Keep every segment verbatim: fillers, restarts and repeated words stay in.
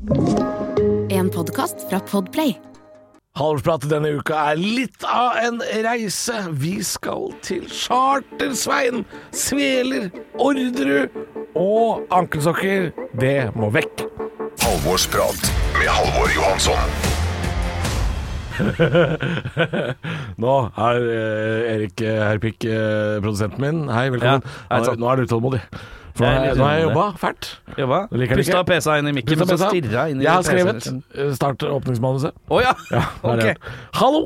En podcast fra Podplay. Halvårspratet denne uka er litt av en reise. Vi skal til Charter-Svein, Sveler, Orderud og ankelsokker. Det må vekk. Halvårsprat med Halvor Johansson. Nå er eh, Erik Herpik, eh, produsenten min. Hei, velkommen. Ja, nå, nå er du utålmodig. For nå, Jeg er litt nå har jeg utålmodig. jobba fælt. Jobba? Du liker det Pusta ikke? P C-a inn i mikken, og så Pusta P C-a. stirra inn i Jeg har P C-en. skrevet eh, start åpningsmanuset. Å ja. Ja, der er Ok. det. Hallo!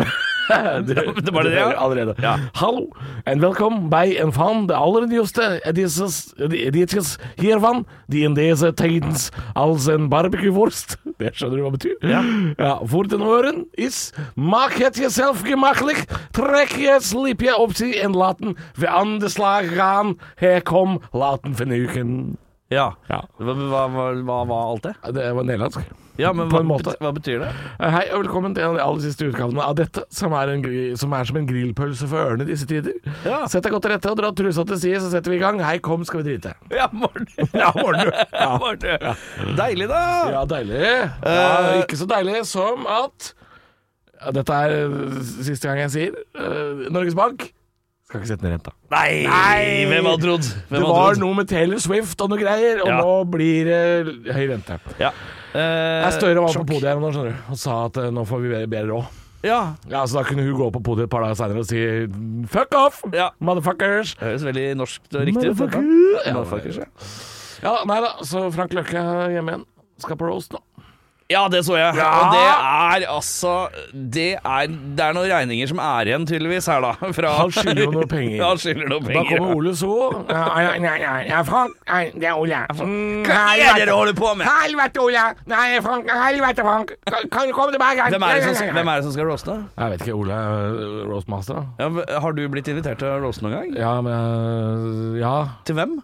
det, Det var det, ja. Allerede. Ja. Hallo, en velkommen bij en van de allernieuwste edities, edities hiervan, die in deze tijdens als een barbecueworst. Det skjønner du hva det betyr? Ja. Ja, voor den oren is, maak het jezelf gemakkelijk, trek je slipje optie en laten we aan de slag gaan. Her kom, laten vernuken. Ja. Ja, Hva, hva, hva, hva var alt det? det var nederlandsk. Ja, men På hva, en måte. bet- hva betyr det? Hei og velkommen til en av de aller siste utgavene av dette, som er, en, gri- som er som en grillpølse for ørene i disse tider. Ja. Sett deg godt til rette og dra trusa til side, så setter vi i gang. Hei, kom, skal vi drite. Ja, Morten. Ja, Morten. Ja, Morten. Deilig, da. Ja, deilig. Ja, ikke så deilig som at ja, dette er uh, siste gang jeg sier uh, Norges Bank skal ikke sette ned renta. Nei, Nei. hvem hadde trodd? Hvem Det hadde var trodd? noe med Taylor Swift og noe greier, og Ja. nå blir det høy rente. Ja. Eh, Jeg Støre var på sjokk. podiet her nå, skjønner du, og sa at uh, nå får vi bedre råd. Ja. Ja, så da kunne hun gå på podiet et par dager senere og si fuck off, Ja. motherfuckers. Det høres veldig norsk og riktig ut. dette. Motherfucker. Ja, Motherfuckers, ja. Ja, nei da, så Frank Løkke er hjemme igjen. Skal på roast nå. Ja, det så jeg. Ja. Og det er altså det er, det er noen regninger som er igjen, tydeligvis, her, da. Fra, Han skylder jo noe penger. Han skylder noe Da penger. kommer Ole So. Ja, ja, ja, ja, ja, Frank. Nei, det er Ole. Mm, Hva er det du holder på med? Helvete, Ole. Nei, Frank. Helvete, Frank. Kan kan du komme tilbake? Hvem er det som, hvem er det som skal roaste? Jeg vet ikke. Ole er roastmaster, da. Ja, har du blitt invitert til å roaste noen gang? Ja, men øh, Ja. Til hvem?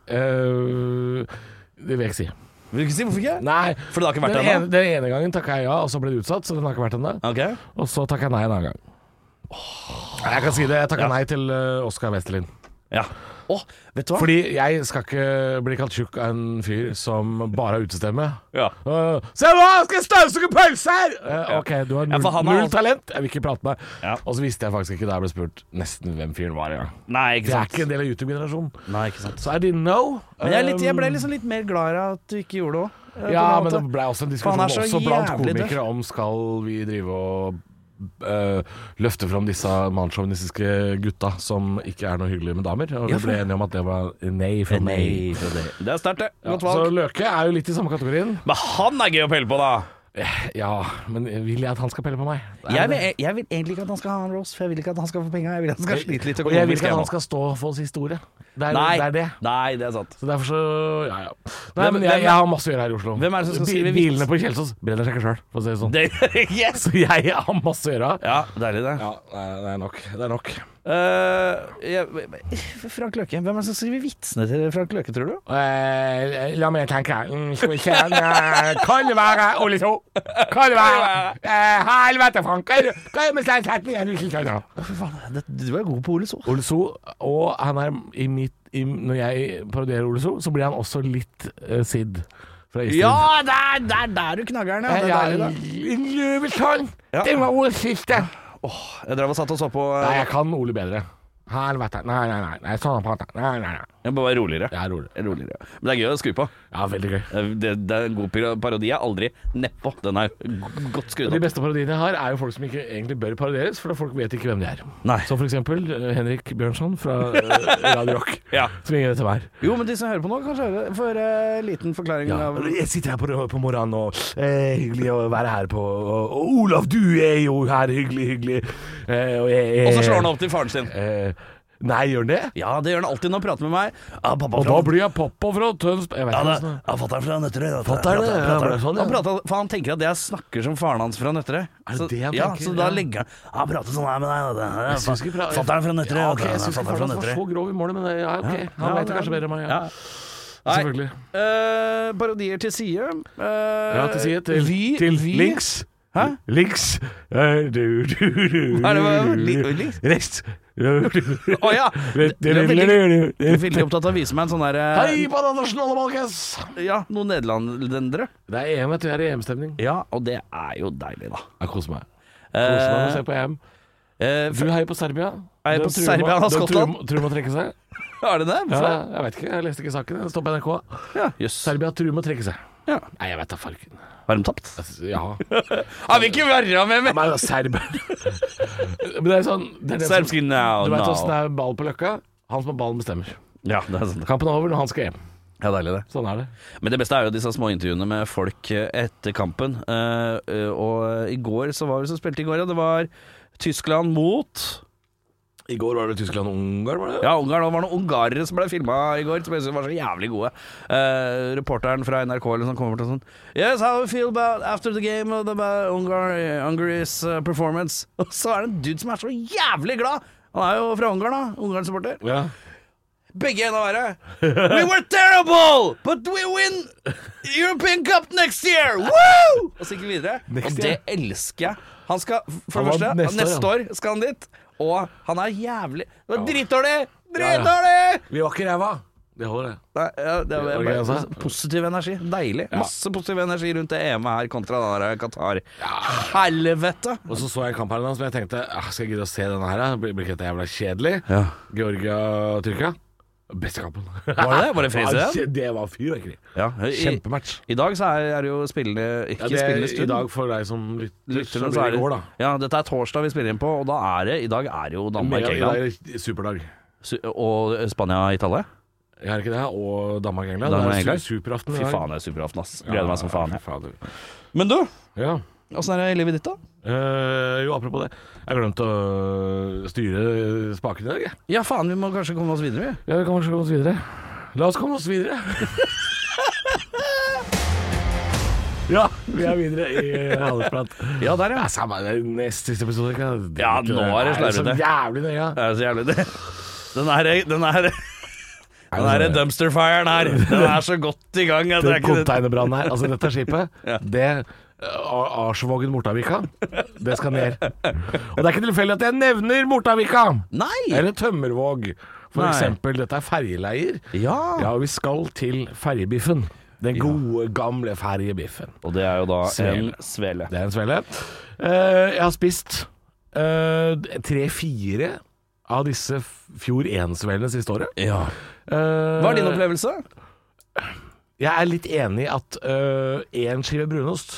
Øh, det vil jeg ikke si. Vil du ikke si hvorfor ikke? Nei. For det har ikke vært Den ennå? ene, den ene gangen takka jeg ja, og så ble det utsatt, så den har ikke vært ennå. Ok. Og så takka jeg nei en annen gang. Nei, jeg kan si det. Jeg takka Ja. nei til uh, Oskar Westerlin. Ja. Å, vet du hva? Fordi jeg skal ikke bli kalt tjukk av en fyr som bare har utestemme. Ja. Uh, Se nå, jeg skal støvsuge pølser! Uh, ok, du har Ja, null, for han har null alt- talent. Jeg vil ikke prate med deg. Ja. Og så visste jeg faktisk ikke da jeg ble spurt nesten hvem fyren var engang. Nei, Det ikke er sant. ikke en del av YouTube-generasjonen. Nei, ikke sant. Så I didn't know. Men jeg, er litt, jeg ble Um, liksom litt mer glad i at du ikke gjorde det òg. Ja, men det ble også en For han diskusjon er så også blant jævlig komikere om skal vi drive og uh, løfte fram disse mannssjåvinistiske gutta som ikke er noe hyggelig med damer. Og Ja, vi ble for- enige om at det var nei for meg. Nei, for det. det er sterkt, det. Ja, Godt så valg. Løke er jo litt i samme kategorien. Men han er gøy å pelle på, da. Ja, men vil jeg at han skal pelle på meg? Det er Jeg vil, det. jeg vil egentlig ikke at han skal ha en roast, for jeg vil ikke at han skal få penger. Jeg vil at han skal slite litt Og jeg vil økonomisk. ikke at han hjemme. skal stå for siste ordet. Det er Nei, det. Er det. nei, det er sant. Så derfor så Ja, ja. Nei, Hvem- men jeg, hvem- jeg har masse å gjøre her i Oslo. Hvem er det som skal Bi- skrive vits? Bilene på Kjelsås brenner seg ikke sjøl, for å si det sånn. Det, yes! Så jeg har masse å gjøre. Ja, deilig det. Ja, nei, det er nok. Det er nok. Eh, jeg, Frank Løke. Hvem er det som skriver vitsene til Frank Løke, tror du? Eh, la meg tenke. Mm, Skal vi se Eh, Kan det være Ole So? Kan det være eh, Helvete, Frank. Hva er det hva er det med den setningen du ikke skjønner? Fy faen, det, du er god på Ole So. Ole So, og han er i mitt i, Når jeg parodierer Ole So, så blir han også litt uh, Sid fra Istid. Ja, der, der, der du knagger den. Ja. Det er deilig, da. En løvetann. Ja. Det var Oles siste. Jeg drev og satt og så på Nei, jeg kan Ole bedre. Helvete. Nei, nei, nei. nei sånn han prater. Nei, nei, nei. Jeg må være roligere. Jeg er rolig. roligere. Men det er gøy å skru på. Ja, veldig gøy. Det, det er en god par- parodi. Jeg er aldri nedpå. Den er g- godt skrudd De opp. beste parodiene jeg har, er jo folk som ikke egentlig bør parodieres, for folk vet ikke hvem de er. Nei. Som for eksempel eh, Henrik Bjørnson fra eh, Radio Rock, Ja. som ringer til meg. Jo, men de som hører på nå, kanskje høre for en liten forklaring Ja. av Jeg sitter her på, på morgenen, og eh, hyggelig å være her på og, og Olav, du er jo her, hyggelig, hyggelig. Eh, og, jeg, jeg, Og så slår han opp til faren sin. Eh, nei, gjør han det? Ja, det gjør han alltid når han prater med meg. Ja, pappa Og fra da blir jeg pappa fra Tønsberg. Jeg vet Ja, ikke det, hvordan ja, fatter'n fra Nøtterøy. Fatter'n, det, ja, det er sånn, ja. Han, prater, for han tenker at jeg snakker som faren hans fra Nøtterøy. Er det Så- det han ja, tenker? så da Ja. legger han Han prater sånn her med deg. Jeg synes ikke pra- Fatter'n fra Nøtterøy. Ja, ok, vet du. jeg synes ikke Fatter'n fra faren hans var Nøtterøy. så grov i målet, men ja, ok. Han Ja, vet det er- kanskje bedre enn meg. Ja. Ja. Nei, Selvfølgelig. eh, parodier til side. Eh, Ja, til side. Til, vi, til vi, links. Hæ? Links. Eh, du, du, du, Hva er det med- du, li- du. links? Rest. Å ja! Du er veldig, veldig opptatt av å vise meg en sånn der eh, Hei på den nasjonale balkes! Ja, noen nederlendere. Det er E M, vet du. Jeg er i E M-stemning. Ja, og det er jo deilig, da. Jeg koser meg. Koser meg med å se på E M. Eh, Du heier på Serbia. Heier på Den truer Serbia må- og den Skottland. truer- Truer må trekke seg. Er det det? Ja, Hvorfor? jeg vet ikke, jeg leste ikke saken. Det står på N R K. Ja, jøss. Serbia truer må trekke seg. Ja. Nei, jeg vet da farken. Har de tapt? Ja. Har vi ikke vært med meg? Men serber Men det er sånn det er det som- Serbski now, Du vet now. åssen det er ball på Løkka? Han som har ballen, bestemmer. Ja, det er sant. Kampen er over når han skal hjem. Ja, deilig det. Sånn er det. Men det beste er jo disse små intervjuene med folk eh, etter kampen. Eh, eh, og i går så var vi som spilte i går, ja. Det var Tyskland mot I går var det Tyskland-Ungarn, var det? Ja, Ungarn. Det var noen ungarere som ble filma i går, som jeg synes var så jævlig gode. Eh, reporteren fra N R K eller sånn kommer bort og sånn Yes, how do you feel about after the game of the Ungar, Hungary's uh, performance? Og så er det en dude som er så jævlig glad. Han er jo fra Ungarn, da. Ungarn-supporter. Ja. Begge enda verre. We were terrible, but we win European Cup next year! Woo! Og så gikk vi videre. Next og det year? elsker jeg. Han skal, for Han det var første, neste neste, år, år skal han dit. Og han er jævlig Det var dritdårlig! Ja, ja. Dritdårlig! Vi var ikke ræva. Det holder, det. Nei, ja, det var Var det bare, det han sa? positiv energi. Deilig. Ja. Masse positiv energi rundt det E M-et her kontra den der Qatar. Helvete! Og så så jeg en kamp her nå som jeg tenkte ah, skal jeg gidde å se denne her? da? Blir blir ikke dette jævla kjedelig? Ja. Georgia-Tyrkia. Beste kampen. Var det det? Var det frise igjen? Ja, det var fyrverkeri. Ja, i, Kjempematch. I dag så er, er det jo spillende Ikke Ja, det er spillende i stund. dag for deg som lyt- lytter, Lytterne, så så blir er det i det- går, da. Ja, dette er torsdag vi spiller inn på, og da er det I dag er det jo Men I Danmark-England. dag er det superdag. Og Spania-Italia. Jeg har ikke det, og Danmark-England. Danmark- Det er England. su- superaften i Fy dag. faen, det er superaften, ass. Gleder meg som faen. Ja, jeg. fy faen. Men du, Ja. åssen er det i livet ditt, da? Eh, jo, apropos det. Jeg har glemt å styre spakene i dag, jeg. Ja, faen, vi må kanskje komme oss videre, vi. Ja, vi kan kanskje komme oss videre. La oss komme oss videre. Ja, vi er videre i Halvprat. Ja, der, ja. Ja, samme, det er nest siste episode. Ikke? Ja, nå er det så slarvete. jævlig nøye. Det er så jævlig det. Den er Den er Den er dumpster-firen her. Den er så godt i gang. At det er Den ikke det. containerbrannen her, altså dette skipet, Ja. det uh, Arsvågen Mortavika, det skal ned. Og det er ikke tilfeldig at jeg nevner Mortavika Nei! eller Tømmervåg. For Nei. eksempel, dette er ferjeleier. Ja. Ja, og vi skal til ferjebiffen. Den gode, gamle ferjebiffen. Og det er jo da Svele. en svele. Det er en svele. Eh, jeg har spist uh, tre-fire av disse Fjord én-svelene siste året. Ja. Eh, Hva er din opplevelse? Jeg er litt enig i at én skive brunost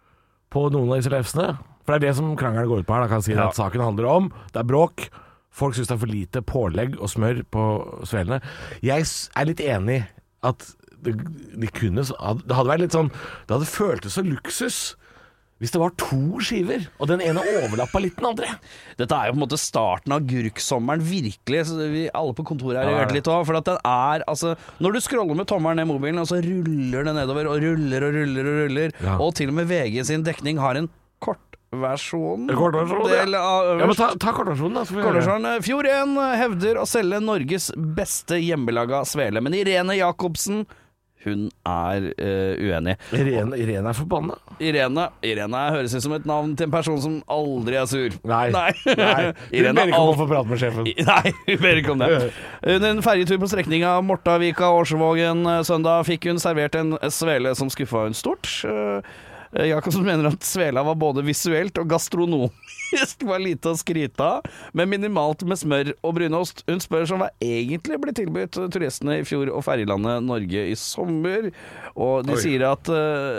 på noen av disse lefsene, for det er det som krangelen går ut på her. Da kan jeg si Ja. at saken handler om det er bråk. Folk syns det er for lite pålegg og smør på svelene. Jeg s- er litt enig i at det, de kunne, s- det hadde vært litt sånn Det hadde føltes så luksus hvis det var to skiver, og den ene overlappa litt den andre. Dette er jo på en måte starten av agurksommeren, virkelig. Så vi, alle på kontoret her Ja, har det er hørt det. litt òg. For at den er altså Når du scroller med tommelen ned mobilen, og så ruller det nedover, og ruller og ruller og ruller, Ja. og til og med V G sin dekning har en kortversjon En kortversjon, ja. del av Ja, men øverst. ta, ta kortversjonen, da. Så får vi høre. Kortversjonen. Fjord én hevder å selge Norges beste hjemmelaga svele, men Irene Jacobsen hun er eh, uenig. Irene, Irene er forbanna. Irene Irene høres ut som et navn til en person som aldri er sur. Nei. Nei. Nei. Hun Irene ber ikke om al- å få prate med sjefen. Nei, hun ber ikke om det. Under en ferjetur på strekninga Mortavika-Årsvågen eh, søndag fikk hun servert en svele som skuffa hun stort. Eh, Jacobsen mener at svela var både visuelt og gastronomisk var lite å skryte av, men minimalt med smør og brunost. Hun spør som hva egentlig ble tilbudt turistene i fjor og ferjelandet Norge i sommer, og de Oi. sier, at,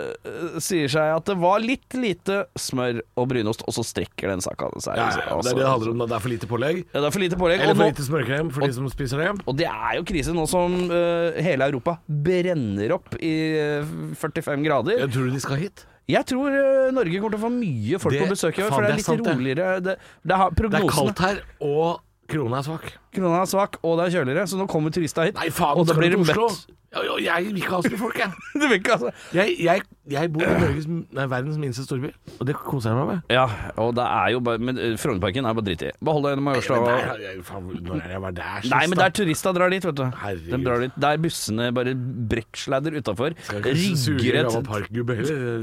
eh, sier seg at det var litt lite smør og brunost, og så strekker den saka seg. Ja, ja, det er det det handler om. Det er for lite pålegg. Ja, det er for lite pålegg. Eller og for nå- lite smørkrem for de som spiser det. og det er jo krise nå som eh, hele Europa brenner opp i eh, førtifem grader. Jeg tror du de skal hit? Jeg tror eh, Norge kommer til å få mye folk Det- på besøk i år, faen, for det det er er litt sant, det. roligere. Det, det har Det er prognosene. kaldt her, og krona er svak. Krona er svak, og det er kjøligere, så nå kommer turister hit. Nei, faen, og da skal blir du det til Oslo? møtt. Ja, ja, jeg vil ikke ha så mye folk, jeg. Du vil ikke, altså. Jeg, jeg, jeg bor i Norges, nei, verdens minste storby, og det koser jeg meg med. Ja, og det er jo bare Men eh, Frognerparken er bare dritt i. Behold deg gjennom Majorstua. Men og- der, jeg, faen, når er jeg var der sist, Nei, men da? der turister drar dit, vet du. Herregud. De drar dit. Der bussene bare brekksleder utafor. Skal ikke suge Rigger en et gammel parkgubbe heller.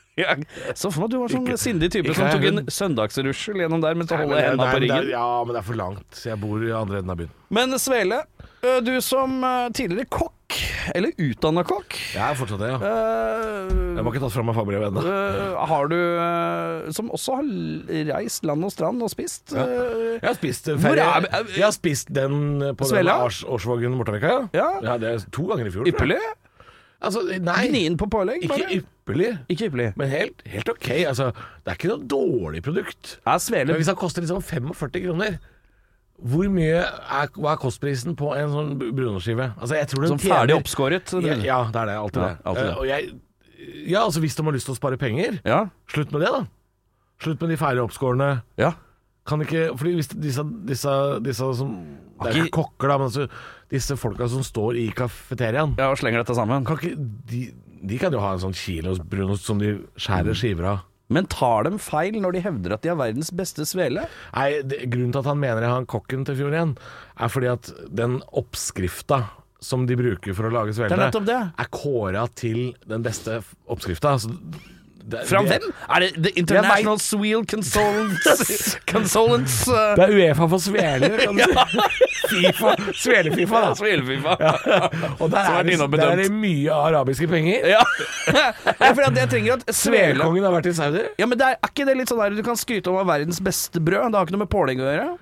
Jeg så for meg at du var sånn Ikke- sindig type ikke som tok jeg, en søndagsrussel gjennom der mens du Nei, men holder det er- hendene på det er- ryggen. Ja, men det er for langt. Så jeg bor i andre enden av byen. Men Svele, ø, du som ø, tidligere kokk, eller utdannet kokk, Jeg er fortsatt det, ja. ø, Jeg må ikke tatt fra meg fagbrevet ennå. ø, har du ø, som også har l- reist land og strand og spist Ja. ø, Jeg har spist Hvor ferie. er- Jeg har spist den på den Svela? Ars, Årsvågen Mortavika, ja. Ja. Det er to ganger i fjor. tror jeg. Ypperlig? Altså, nei, Gnien på pålegg, ikke bare? ypperlig, Ikke ypperlig. men helt, helt ok. Altså, det er ikke noe dårlig produkt. Er Svele Men hvis det koster liksom førtifem kroner, hvor mye er, hva er kostprisen på en sånn brunosskive? Altså, jeg tror den som ferdig tjener- oppskåret? Ja, ja, det er det. Alltid Ja, det. alltid det. Eh, og jeg, ja, altså hvis de har lyst til å spare penger, Ja. slutt med det, da. Slutt med de ferdig oppskårne. ja. Kan ikke Fordi hvis disse, disse, disse som Det er ikke kokker, da, men altså disse folka som står i kafeteriaen, Ja, og slenger dette sammen. kan ikke de, de kan jo ha en sånn kilos brunost som de skjærer skiver av. Men tar de feil når de hevder at de har verdens beste svele? Nei, det, grunnen til at han mener jeg har kokken til fjor igjen, er fordi at den oppskrifta som de bruker for å lage Det er svelene, nettopp det. er kåra til den beste f- oppskrifta. Altså, det- Fra det- hvem? Er det The International Sweel Consultants? Consultants uh, Det er Uefa for sveler, kan du si. FIFA. Svelefifa, da. Svelfifa. Og der Som er, er det, innom der er bedømt. det mye arabiske penger. Ja. ja, for at jeg trenger at svele Svelekongen har vært i Saudi. Ja, men det er, er ikke det litt sånn der du kan skryte om å ha verdens beste brød? Det har ikke noe med pålegg å gjøre.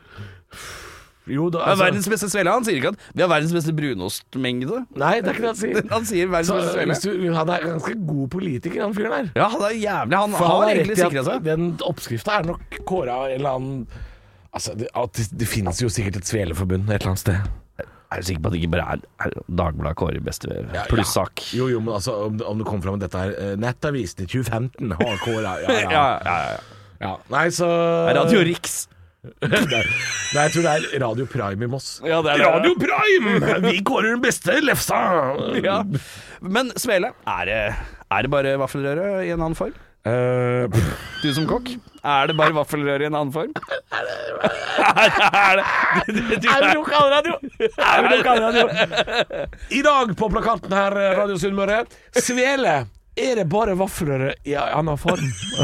Jo, da, Det er altså, verdens beste svele. Han sier ikke at vi har verdens beste brunostmengde. Nei, det er ikke det han sier. Han sier verdens Så, beste svele. hvis du, han er ganske god politiker, han fyren der. Ja, han er jævlig. Han For har han er egentlig rett i sikra at seg. den oppskrifta er nok kåra av en eller annen Altså, det, at det, det finnes jo sikkert et sveleforbund et eller annet sted. Jeg er sikker på at det ikke bare er, er Dagbladet kårer beste plussak. Jo, jo, men altså, om, det- om det kommer fram at dette er uh, Nettavisen i tjue femten har kåra ja, ja. ja, ja, ja. ja. Nei, så Radio Riks. Nei, nei, jeg tror det er Radio Prime i Moss. Ja, det er det. Radio Prime! Vi kårer den beste lefsa! Ja. Men svele, er det, er det bare vaffelrøre i en annen form? Eh, Du som kokk, er det bare vaffelrøre i en annen form? Er det er det? Du, du, Er det lokalradio? Er det lokalradio? I dag på plakaten her, Radio Sunnmøre, svele. Er det bare vaffelrøre i en annen form?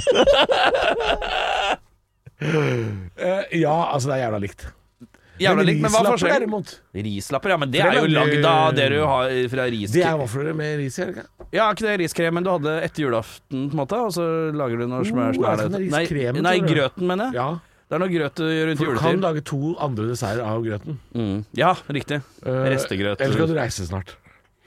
Eh, ja, altså det er jævla likt. Jævla likt, men hva er rislapper forskjellen? derimot, Rislapper, ja, men det For er det jo lager- lagd av det du har fra det er riskrem. vaffelrøre med ris i, er det ikke? Ja, ikke det riskremen du hadde etter julaften, på en måte, og så lager du noe smør Oh, som er er det det. sånn Nei, riskremen, nei, tror du? grøten, mener jeg. Ja, Det er noe grøt du gjør rundt for du kan juletid. lage to andre desserter av grøten. Mm. Ja, riktig. Eh, Restegrøt. Eller skal du reise snart?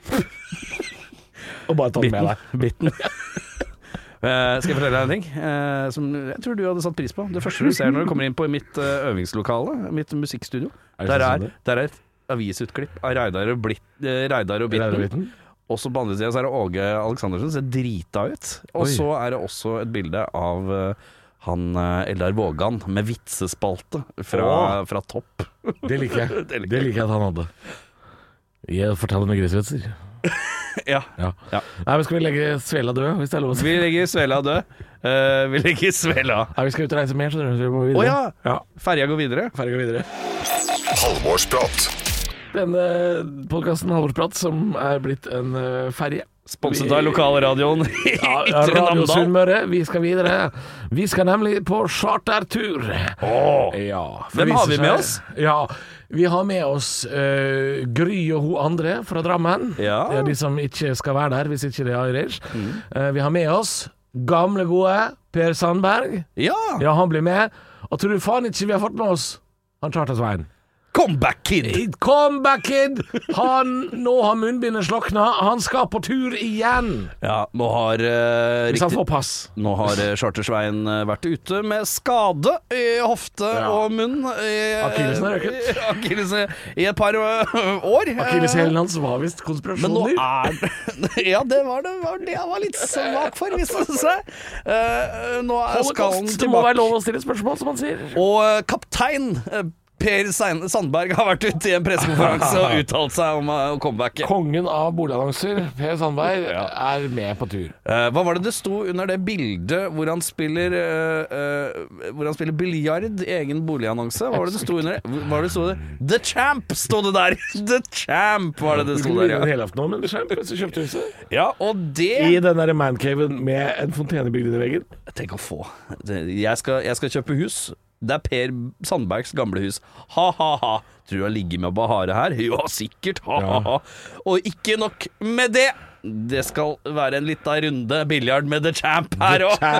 Og bare ta den med deg. Bitten. Eh, skal jeg fortelle deg en ting eh, som jeg tror du hadde satt pris på? Det første du ser når du kommer inn på mitt eh, øvingslokale, mitt musikkstudio, Er det der sånn er, som det? der er et avisutklipp av Reidar og, Blitt, eh, Reidar og Bitten. Reidar-biten? Og så på andre siden så er det Åge Aleksandersen, ser drita ut. Og Oi. så er det også et bilde av eh, han eh, Eldar Vågan med vitsespalte fra, Åh. fra Topp. Det liker jeg. Det liker Det liker jeg at han hadde. Jeg forteller med grisvitser. Ja. Ja. Ja. Nei, men skal vi legge svela død, hvis det er lov å si? Vi legger Svela død. Eh, vi legger Svela. Nei, vi skal ut og reise mer, så vi må Å videre. ja! Ja, Ferja går videre. ferdig gå videre. Halvorsprat. Denne podkasten Halvorsprat, som er blitt en uh, ferje. Sponset av lokalradioen i Ja, Ytre Radio Namdal. Sunnmøre, vi skal videre. Vi skal nemlig på chartertur. Åh. Ja, for Hvem det har viser vi med seg- oss? Ja, vi har med oss eh, Gry og hun andre fra Drammen. Ja. Det er de som ikke skal være der hvis ikke det er Irish. Eh, vi har med oss gamle, gode Per Sandberg. Ja! Ja, han blir med. Og tror du faen ikke vi har fått med oss han Charter-Svein? Comeback Kid! Come back, kid! Han, nå har munnbindet slokna. Han skal på tur igjen. Ja, nå har uh, Hvis han riktig får pass. Nå har eh, Charter-Svein eh, vært ute med skade i hofte Ja. og munn. eh, Akillesen er røket. Akillesen i et par eh, år. Akilleshælen hans var visst Men nå konspirasjoner. er Ja, det var det, var det jeg var litt svak for, viste det seg. Eh, nå er skallen Holocaust. Det må være tilbake. lov å stille spørsmål, som han sier. Og eh, kaptein eh, Per Sandberg har vært ute i en pressekonferanse og uttalt seg om uh, comebacket. Kongen av boligannonser, Per Sandberg, ja. er med på tur. Uh, hva var det det sto under det bildet hvor han spiller uh, uh, Hvor han spiller biljard i egen boligannonse? Hva var det det sto under det? Hva var det det sto der? The Champ sto det der! The Champ var det det sto der, ja. Du helaften om en Champ hvis du kjøpte huset. Ja, og det I den der mancaven med en fontene bygd inn i veggen. Tenk å få. Jeg skal, jeg skal kjøpe hus. Det er Per Sandbergs gamle hus. Ha-ha-ha. Tror du han ligger med Bahare her? Ja, sikkert. Ha-ha-ha. Ja. Og ikke nok med det. Det skal være en liten runde biljard med The Champ her òg.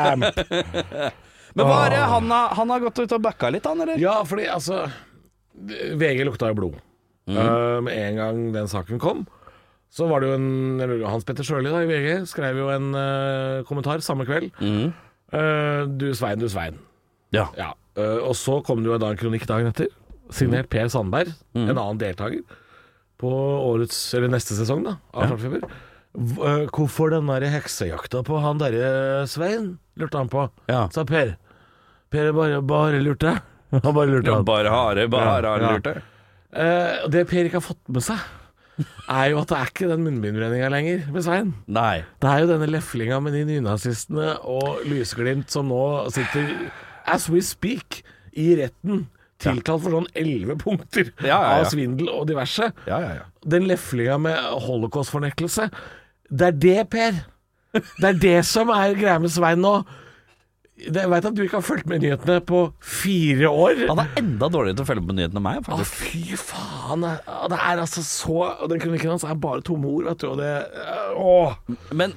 Men hva er det? Han har, han har gått ut og backa litt, han, eller? Ja, fordi altså V G lukta jo blod. Mm. Uh, med en gang den saken kom, så var det jo en Hans Petter Sjøli da i V G skrev jo en uh, kommentar samme kveld. Mm. Uh, du Svein, du Svein. Ja. ja. Uh, og så kom det jo da en kronikk dagen etter, signert Per Sandberg, mm. en annen deltaker på årets, eller neste sesong da, av ja. Chartfeber. Uh, hvorfor den der heksejakta på han derre Svein, lurte han på, ja. sa Per. Per bare, bare lurte. Han bare lurte ja, bare hare, bare ja, ja. lurte. Uh, det Per ikke har fått med seg, er jo at det er ikke den munnbindbrenninga lenger med Svein. Nei. Det er jo denne leflinga med de nynazistene og lysglimt som nå sitter as we speak i retten, tiltalt for sånn elleve punkter ja, ja, ja. av svindel og diverse. Ja, ja, ja. Den leflinga med holocaust-fornektelse, det er det, Per. Det er det som er greia med Svein nå. Jeg vet at du ikke har fulgt med nyhetene på fire år. Han er enda dårligere til å følge med nyhetene enn meg, faktisk. Å, fy faen. Det er altså så... Og den kronikken hans er bare tomme ord, vet du, og det... Åh. Men...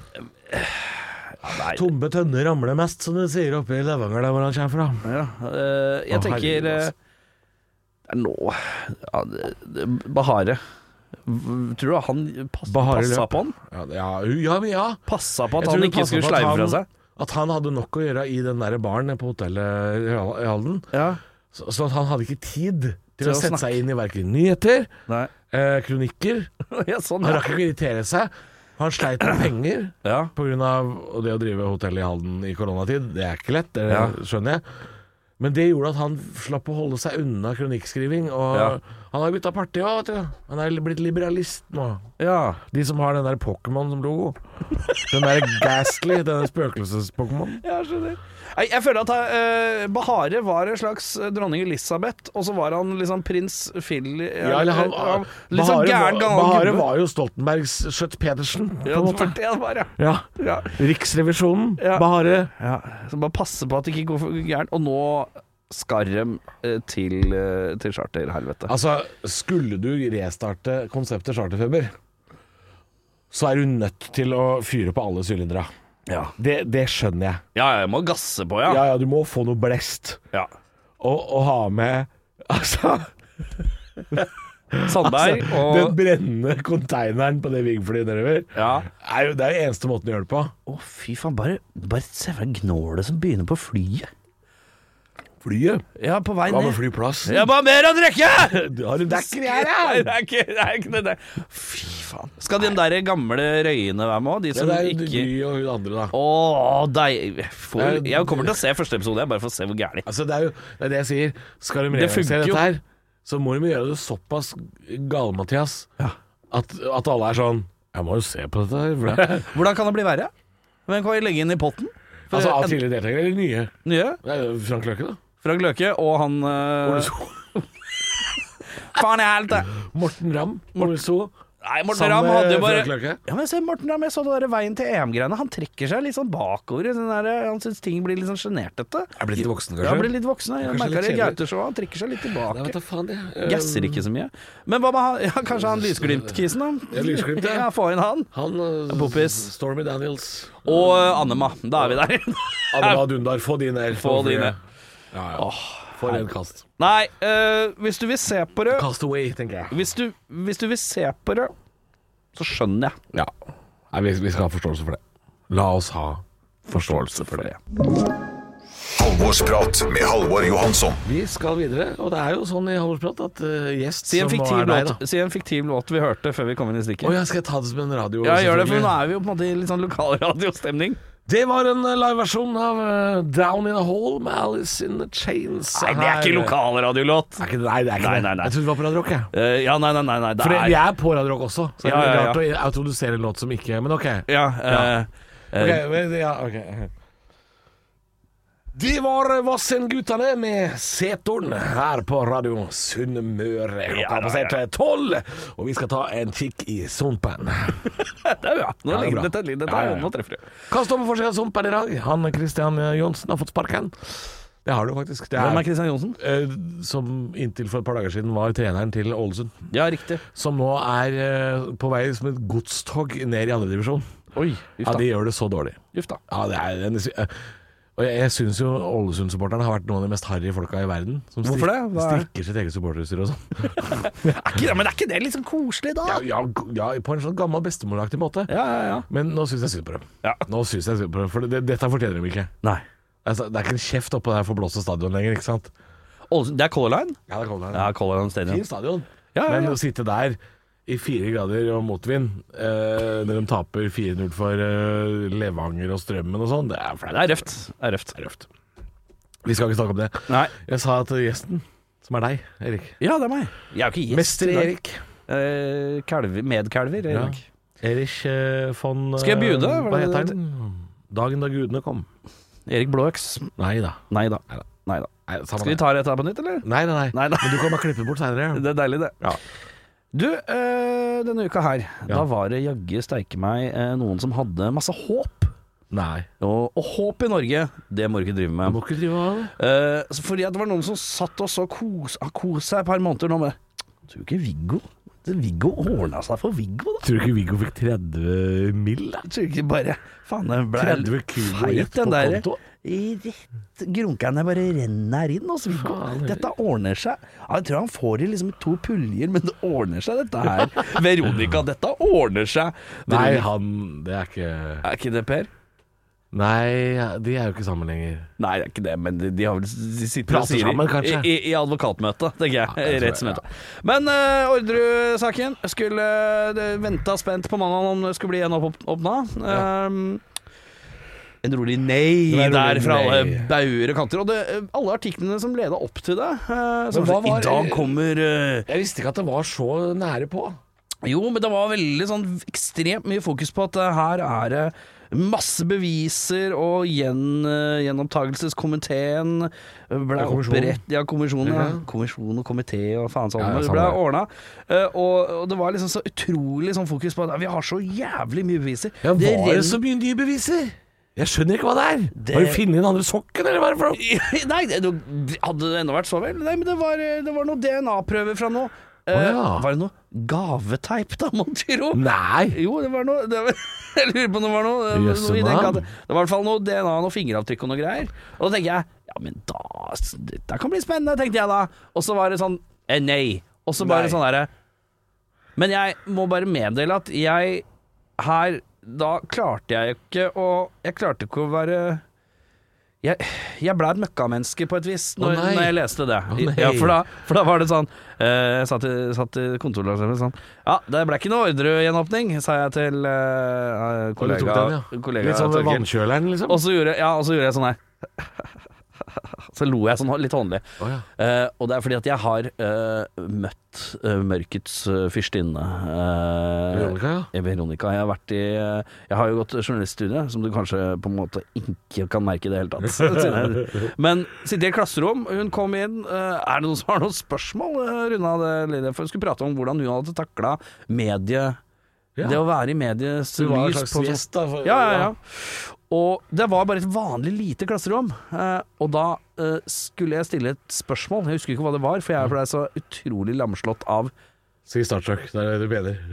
Nei. Tomme tønner ramler mest, som du sier oppe i Levanger, der hvor han kommer fra. Ja, øh, jeg Åh, tenker Det er nå ja, det, Bahare. Tror du han pass, passa på han? Ja, ja, ja, ja. Passa på at han ikke skulle sleive fra seg? At han hadde nok å gjøre i den der baren på hotellet i Halden. Ja. Så, så at han hadde ikke tid til, til å, å sette snakke. seg inn i hverken nyheter, eh, kronikker. ja, sånn, han rakk ikke å irritere seg. Han sleit med penger ja. på grunn av det å drive hotell i Halden i koronatid. Det er ikke lett, det ja. skjønner jeg. Men det gjorde at han slapp å holde seg unna kronikkskriving. Og ja. han har bytta parti òg, vet du. Han er blitt liberalist nå. Ja. De som har den der Pokémon som logo. Den der Ghastly, den spøkelses-Pokémon. Ja, skjønner. Jeg føler at uh, Bahare var en slags dronning Elisabeth, og så var han liksom prins Philly. Ja, eller han, han liksom Bahare, gæren gammel Bahare var jo Stoltenbergs Schjøtt-Pedersen, på en måte. Ja, det var det. Ja. Ja. Riksrevisjonen, ja. Bahare. Ja. Så bare passe på at det ikke går for gærent. Og nå skarrem til, til charterhelvete. Altså, skulle du restarte konseptet Charterfeber, så er du nødt til å fyre på alle sylindere. Ja. Det, det skjønner jeg. Ja, jeg må gasse på, ja. Ja, ja, du må få noe blest. Ja. Og, og ha med altså Sandberg altså, og den brennende konteineren på det Ving-flyet nedover. Ja. Er jo, det er jo eneste måten å gjøre det på. Å, fy faen, bare, bare se hva gnålet som begynner på flyet. Flyet? Ja, på vei ned. Hva med flyplassen? Ja, bare mer å drikke! Du har en dekker her, ja! Nei, det er ikke det, er ikke det der. Fy faen. Skal de der gamle røyene være med? De som ja, det er ikke... Gry og hun andre, da. Åh, deg... For... Jeg kommer til å se første episode, bare for å se hvor gærlig. Altså, det er jo det, er det jeg sier. Skal de realisere dette her, så må de gjøre det såpass gal, Mathias, ja. at, at alle er sånn jeg må jo se på dette her. Ja. Hvordan kan det bli verre? Hvem kan vi legge inn i potten? For altså av tidligere deltakere eller nye? Nye? Det er Frank Løke, da. Frank Løke og han uh... Faen, jeg helt det. Morten Ramm. Morten So. Nei, Morten Ramm hadde jo bare Ja, men se Morten Ramm, jeg så det der veien til E M-greiene. Han trekker seg litt sånn bakover. Sånn der, han synes ting blir litt sånn genertete. Jeg blir litt voksen, kanskje? Ja, blir litt voksen. Jeg merker det i Gauteshow. Han trekker seg litt tilbake. Jeg vet faen det. Gasser ikke så mye. Men hva med han? Ja, kanskje han Lysglimt-kisen, da? Ja, Lysglimt, ja. Ja, få inn han. Han uh, Poppis. Stormy Daniels. Og uh, Annema. Da er vi der. Annema Dundar. Få de ned. Få de ned. Ja, ja. Åh, for en kast. Nei, uh, hvis du vil se på det Cast away, tenker jeg. Hvis du, hvis du vil se på det, så skjønner jeg. Ja. Nei, vi, vi skal ha forståelse for det. La oss ha forståelse for det. Halvorsprat med Halvor Johansson. Vi skal videre, og det er jo sånn i Halvorsprat at uh, gjest si som er deg, da. Si en fiktiv låt vi hørte før vi kom inn i stikket. Å ja, skal jeg ta det som en radio? Ja, gjør det, for nå er vi jo på en måte i litt sånn lokalradiostemning. Det var en liveversjon av uh, Down in a Hole med Alice in the Chains. Nei, det er ikke lokalradiolåt. Nei, det er ikke nei, det. Nei, nei. Jeg trodde det var på Radio Rock, jeg. Uh, ja, nei, nei, nei, nei det For er... vi er på Radio Rock også, så det er ja, ja, rart ja. å introdusere en låt som ikke... Men ok. Ja, uh, ja. Uh, Ok, men, ja, ok. Det var Vassendgutane med Setorn her på Radio Sunnmøre. Klokka Ja, har passert tolv, og vi skal ta en kikk i Sumpen. det er bra. Nå Ja, det er ligger bra. dette, dette, Ja, ja, ja. nå treffer du. Hva står på forsiden av Sumpen i dag? Han Christian Johnsen har fått sparken. Det har du faktisk. Det Hvem er, er Christian Johnsen? eh, som inntil for et par dager siden var treneren til Ålesund. Ja, riktig. Som nå er eh, på vei som et godstog ned i andre divisjon. Oi, Ja, uff da. de gjør det så dårlig. Uff da. Ja, det er en, eh, og jeg, jeg syns jo Ålesund-supporterne har vært noen av de mest harry folka i verden. Som Hvorfor det? Hva er- stikker sitt eget supporterstyre og sånn. Er ikke, men er ikke det litt sånn koselig, da? Ja, ja, ja, på en sånn gammel bestemoraktig måte. ja, ja. ja. Men nå syns jeg synd på dem. Ja. Nå synes jeg synd på dem, For det, dette fortjener de ikke. Nei. Altså, det er ikke en kjeft oppå der forblåste stadion lenger, ikke sant? Ålesund- Det er Color Line? Ja, det kommer Ja, Color Line Stadium. Fin stadion. Ja, ja, Men ja. å sitte der i fire grader og motvind eh, når de taper fire null for eh, Levanger og Strømmen og sånn, det er flaut. Det er røft. Det er røft. Det er røft. Vi skal ikke snakke om det. Nei. Jeg sa til gjesten, som er deg, Erik. Ja, det er meg. Jeg er jo ikke gjest. Mester i dag. Erik. Eh, kalver, medkalver i Ja. dag. Erik eh, von eh, Skal jeg bjude? Var Hva det heter det? han? Dagen da gudene kom. Erik Blåøks. Nei da. Nei da. Neida. Nei da. Nei, samme Skal vi det. ta dette på nytt, eller? Nei, nei, nei. Nei da. Men du kan bare klippe bort seinere. Det er deilig, det. Ja. Du, øh, denne uka her, Ja. da var det jaggu steike meg øh, noen som hadde masse håp. Nei. Og, og håp i Norge, det må du ikke drive Du med. må ikke drive av det. Uh, så fordi at det var noen som satt og så kos, har kost seg et par måneder nå med Tror du ikke Viggo det Viggo ordna seg for Viggo, da? Tror du ikke Viggo fikk tretti mill, da? Tror du ikke bare Faen, det ble tretti kilo feit, rett på den der. konto? I rett Grunkene bare renner inn hos Viggo. Faen, Dette ordner seg. Ja, jeg tror han får det liksom i to puljer, men det ordner seg, dette her. Veronica, dette ordner seg. Nei, Veronica- han Det er ikke Er ikke det Per? Nei, de er jo ikke sammen lenger. Nei, det er ikke det, men de, de har vel de sitter og Prater sier sammen, i, kanskje? i, i advokatmøte, tenker jeg. Ja, jeg tror Rettsmøte. Men uh, Orderud-saken skulle uh, venta spent på mandag om det skulle bli gjenåpna. Um, en rolig nei Det var en rolig der fra alle nei. bauger og kanter. Og det, uh, alle artiklene som leda opp til det. Uh, som hva I var- dag kommer uh, Jeg visste ikke at det var så nære på. Jo, men det var veldig sånn ekstremt mye fokus på at uh, her er det masse beviser, og gjen, uh, gjenopptagelseskomiteen ble Ja, kommisjonen. opprett... Ja, kommisjonen. Ja. Ja. Kommisjon og komité og faen sånn. Ja, ja, det samme ble det. ordna. Uh, og, og det var liksom så utrolig sånn fokus på at uh, vi har så jævlig mye beviser. Ja, Det Var det renn- så mye nye beviser? Jeg skjønner ikke hva det er. Det- Har du funnet den andre sokken, eller hva er det for noe? Nei, det, det hadde det enda vært så vel. Nei, men det var, det var noen D N A-prøver fra nå. Uh, Å, ja. Var det noe gaveteip, da, mon tro? Nei. Jo, det var noe det var, Jeg lurer på om det var noe, det, Jøsse noe i den navn. gata. Det var i hvert fall noe D N A, noe fingeravtrykk og noe greier. Og da tenker jeg ja, men da Dette kan bli spennende, tenkte jeg da. Og så var det sånn eh, nei. Og så bare Nei. sånn derre Men jeg må bare meddele at jeg her Da klarte jeg ikke å Jeg klarte ikke å være jeg, jeg ble et møkkamenneske på et vis når, nei. når jeg leste det. Å, nei. ja, for, da, for da var det sånn eh, Jeg satt i, satt i kontoret og sånn Ja, det ble ikke noe Orderud-gjenåpning, sa jeg til eh, Og du kollega, tok den, ja. kollega Litt sånn Torkel. vannkjøleren, liksom? Og så gjorde, ja, og så gjorde jeg sånn her Så lo jeg sånn litt håndelig. Å, ja. Eh, og det er fordi at jeg har eh, møtt eh, mørkets uh, fyrstinne. eh, Veronica, ja. eh, Veronica. Jeg har vært i eh, Jeg har jo gått journaliststudie, som du kanskje på en måte ikke kan merke i det hele tatt. siden jeg- Men sitter i et klasserom, hun kom inn. eh, er det noen som har noen spørsmål? Uh, Runa det litt, for hun skulle prate om hvordan hun hadde takla medie... Ja. Det å være i medies Du var en lys slags på gjest, da. for- ja, ja, ja. Og det var bare et vanlig lite klasserom. Eh, og da eh, skulle jeg stille et spørsmål. Jeg husker ikke hva det var, for jeg ble så utrolig lamslått av Si Star Trek, det er det du mener.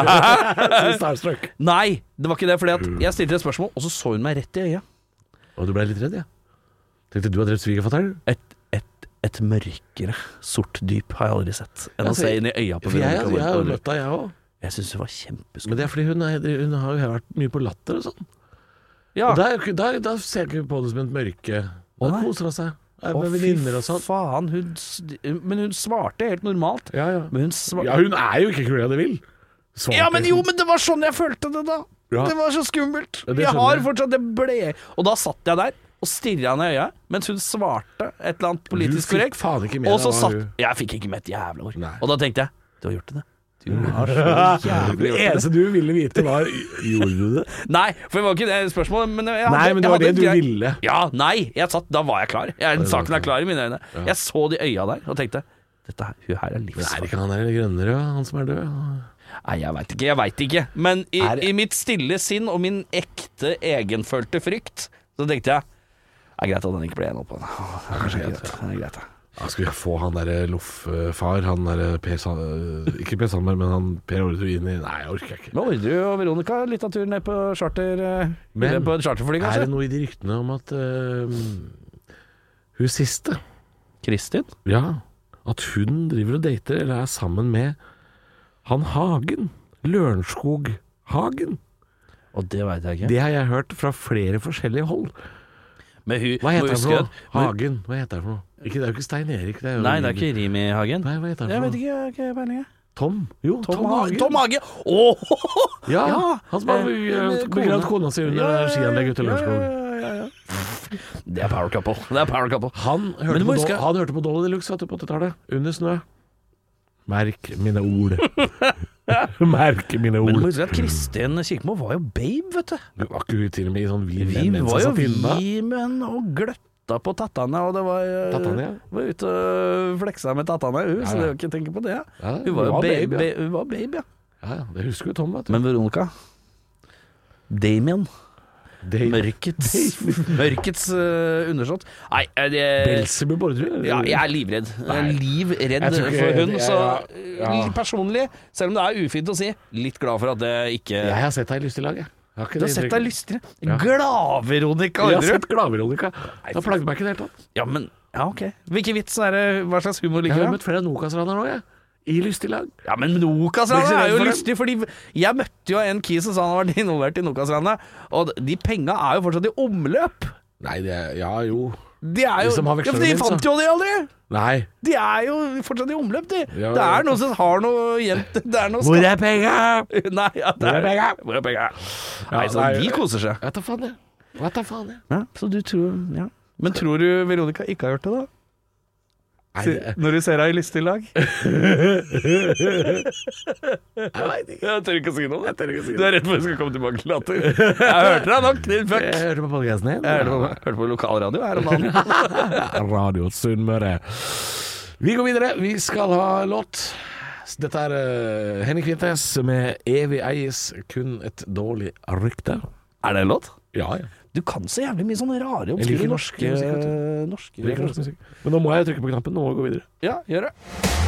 Si Star Trek. Nei, det var ikke det. Fordi at jeg stilte et spørsmål, og så så hun meg rett i øyet. Og du ble litt redd, ja? Tenkte du hadde drept svigerfatteren? Et, et, et mørkere, sort dyp har jeg aldri sett enn Ja, å se inn i øya på For jeg, Veronica jeg har jo Orderud. møtt deg, jeg òg. Jeg syns det var kjempeskummelt. Men det er fordi hun, er, hun har jo vært mye på latter og sånn. Ja. Og da, er jo ikke- da, da ser jeg ikke på det som et mørke. Da Å, nei. koser hun seg. Er Å, med fy venninner og sånn. faen, hun, s- men hun svarte helt normalt. Ja, ja. Men hun svarte ja, hun er jo ikke Cruella de Vil. Svarte Ja, men jo, liksom. men det var sånn jeg følte det, da. Ja. Det var så skummelt. Ja, det jeg skjønner har jeg. fortsatt det ble. Og da satt jeg der og stirret henne i øya mens hun svarte et eller annet politisk Du fikk korrekt. faen ikke med Og så deg hva satt hun- Jeg fikk ikke med et jævla ord. Nei. Og da tenkte jeg du har gjort det. Du har så jævlig Det gjort det. eneste du ville vite var gjorde du det? Nei, for det var ikke det spørsmålet. Men jeg hadde, Nei, men det jeg var hadde det du en grei- ville. Ja, nei, jeg satt, da var jeg klar. Jeg, det saken var er klar i mine øyne. Ja. Jeg så de øya der og tenkte dette her, hun her er Men er det livsfarlig. ikke han der grønnere, han som er død? Nei, jeg veit ikke, jeg veit ikke. Men i, Er- i mitt stille sinn og min ekte egenfølte frykt, så tenkte jeg det er greit at den ikke ble enig oppå den. Åh, det er kanskje greit. Det er greit, ja. Ja, skal vi få han der Loff-far, han der Per Sand... Ikke Per Sandberg, men han Per Orderud inn i... Nei, jeg orker ikke. Nå ordrer jo Veronica litt av turen ned på charter eh, Men på et charterfly, Er kanskje? det noe i de ryktene om at uh, hun siste, Kristin? ja, at hun driver og dater, eller er sammen med han Hagen? Lørenskog Hagen? Og det veit jeg ikke. Det har jeg hørt fra flere forskjellige hold. Men hun, Hva heter må han huske for noe? at- må- Hagen, hva heter han for noe? Ikke, det er jo ikke Stein Erik. Det er jo Nei, det er ikke Rimi Hagen. Nei, hva heter han Jeg for vet noe? ikke, jeg har ikke peiling. jeg. Tom? Jo, Tom, Tom, Hagen. Tom Hage! Åh! Ja, Ja, han som har eh, begravd kone. begravd kona si under skianlegget ute i Lørenskog. Ja, ja, ja. Det er power couple. Det er power couple. Han Men hørte, du må på, huske- Do- han hørte på Dolly Deluxe vet du, på åttitallet. Under snø. Merk mine ord. Merk mine Men du ord. må huske at Kristin Kirkemo var jo babe, vet du. Du var ikke hun til og med i sånn vi, Vi mens var han jo satt inne da? vi, men og gløtta på tattene, og det var eh, Tattene, ja. var ute og fleksa med tattene, hun, Ja, så ja. det er jo ikke å tenke på det. Ja, Hun var jo hun var babe, babe, ja. hun var babe, ja. Ja, ja, det husker jo Tom, vet du. Men Veronica Damien Dave- Mørkets Mørkets uh, undersått. Nei, er det Belzebub Orderud? ja, jeg er livredd. Jeg er Nei. livredd Jeg tror ikke- for hun. jeg- Så ja, ja. litt personlig, selv om det er ufint å si, litt glad for at det ikke Jeg har sett deg i lystig lag, jeg. Jeg har ikke Du har det sett deg inntrykket. lystigere. Ja. Glad-Veronica Jeg har Orderud. sett Gladveronica. Det plagde meg ikke i det hele tatt. Ja, men Ja, ok. Hvilke vits er det? Hva slags humor Jeg liker har du? møtt flere Nokas-raner nå, jeg. I lystig lag. Ja, men Nokas-ranet Blir ikke er redd jo for dem? lystig, fordi jeg møtte jo en kis som sa han har vært involvert i Nokas-ranet, og de penga er jo fortsatt i omløp. Nei, det er Ja, jo. De er jo De som har ja, vekslet for de dem inn, fant så. jo de aldri! Nei. De er jo fortsatt i omløp, de. Ja, det ja. er noen som har noe gjemt Det er noe Hvor er penga? Nei, ja, det Hvor er er penga? Hvor er penga? Nei, Ja, så nei, de koser seg. Vet da faen, jeg. Vet da faen, jeg. Ja, så du tror Ja. Men tror du Veronica ikke har gjort det, da? Nei, det Når du ser henne i lystig lag? Jeg veit ikke. Jeg tør ikke å si noe. Jeg tør ikke å si Du er redd for at jeg skal komme tilbake til latter? Jeg hørte deg nok, din fuck. Jeg hørte på podcasten din. Jeg hørte på, hørte på lokalradio her om dagen. Radio Sunnmøre. Vi går videre. Vi skal ha låt. Dette er uh, Henning Kvintes med 'Evig eies kun et dårlig rykte'. Er det en låt? Ja, ja. Du kan så jævlig mye sånne rare, Jeg liker obskure norsk norske, musikk, vet norske Jeg liker norsk musikk. Men nå må jeg trykke på knappen. Nå må vi gå videre. Ja, gjør det.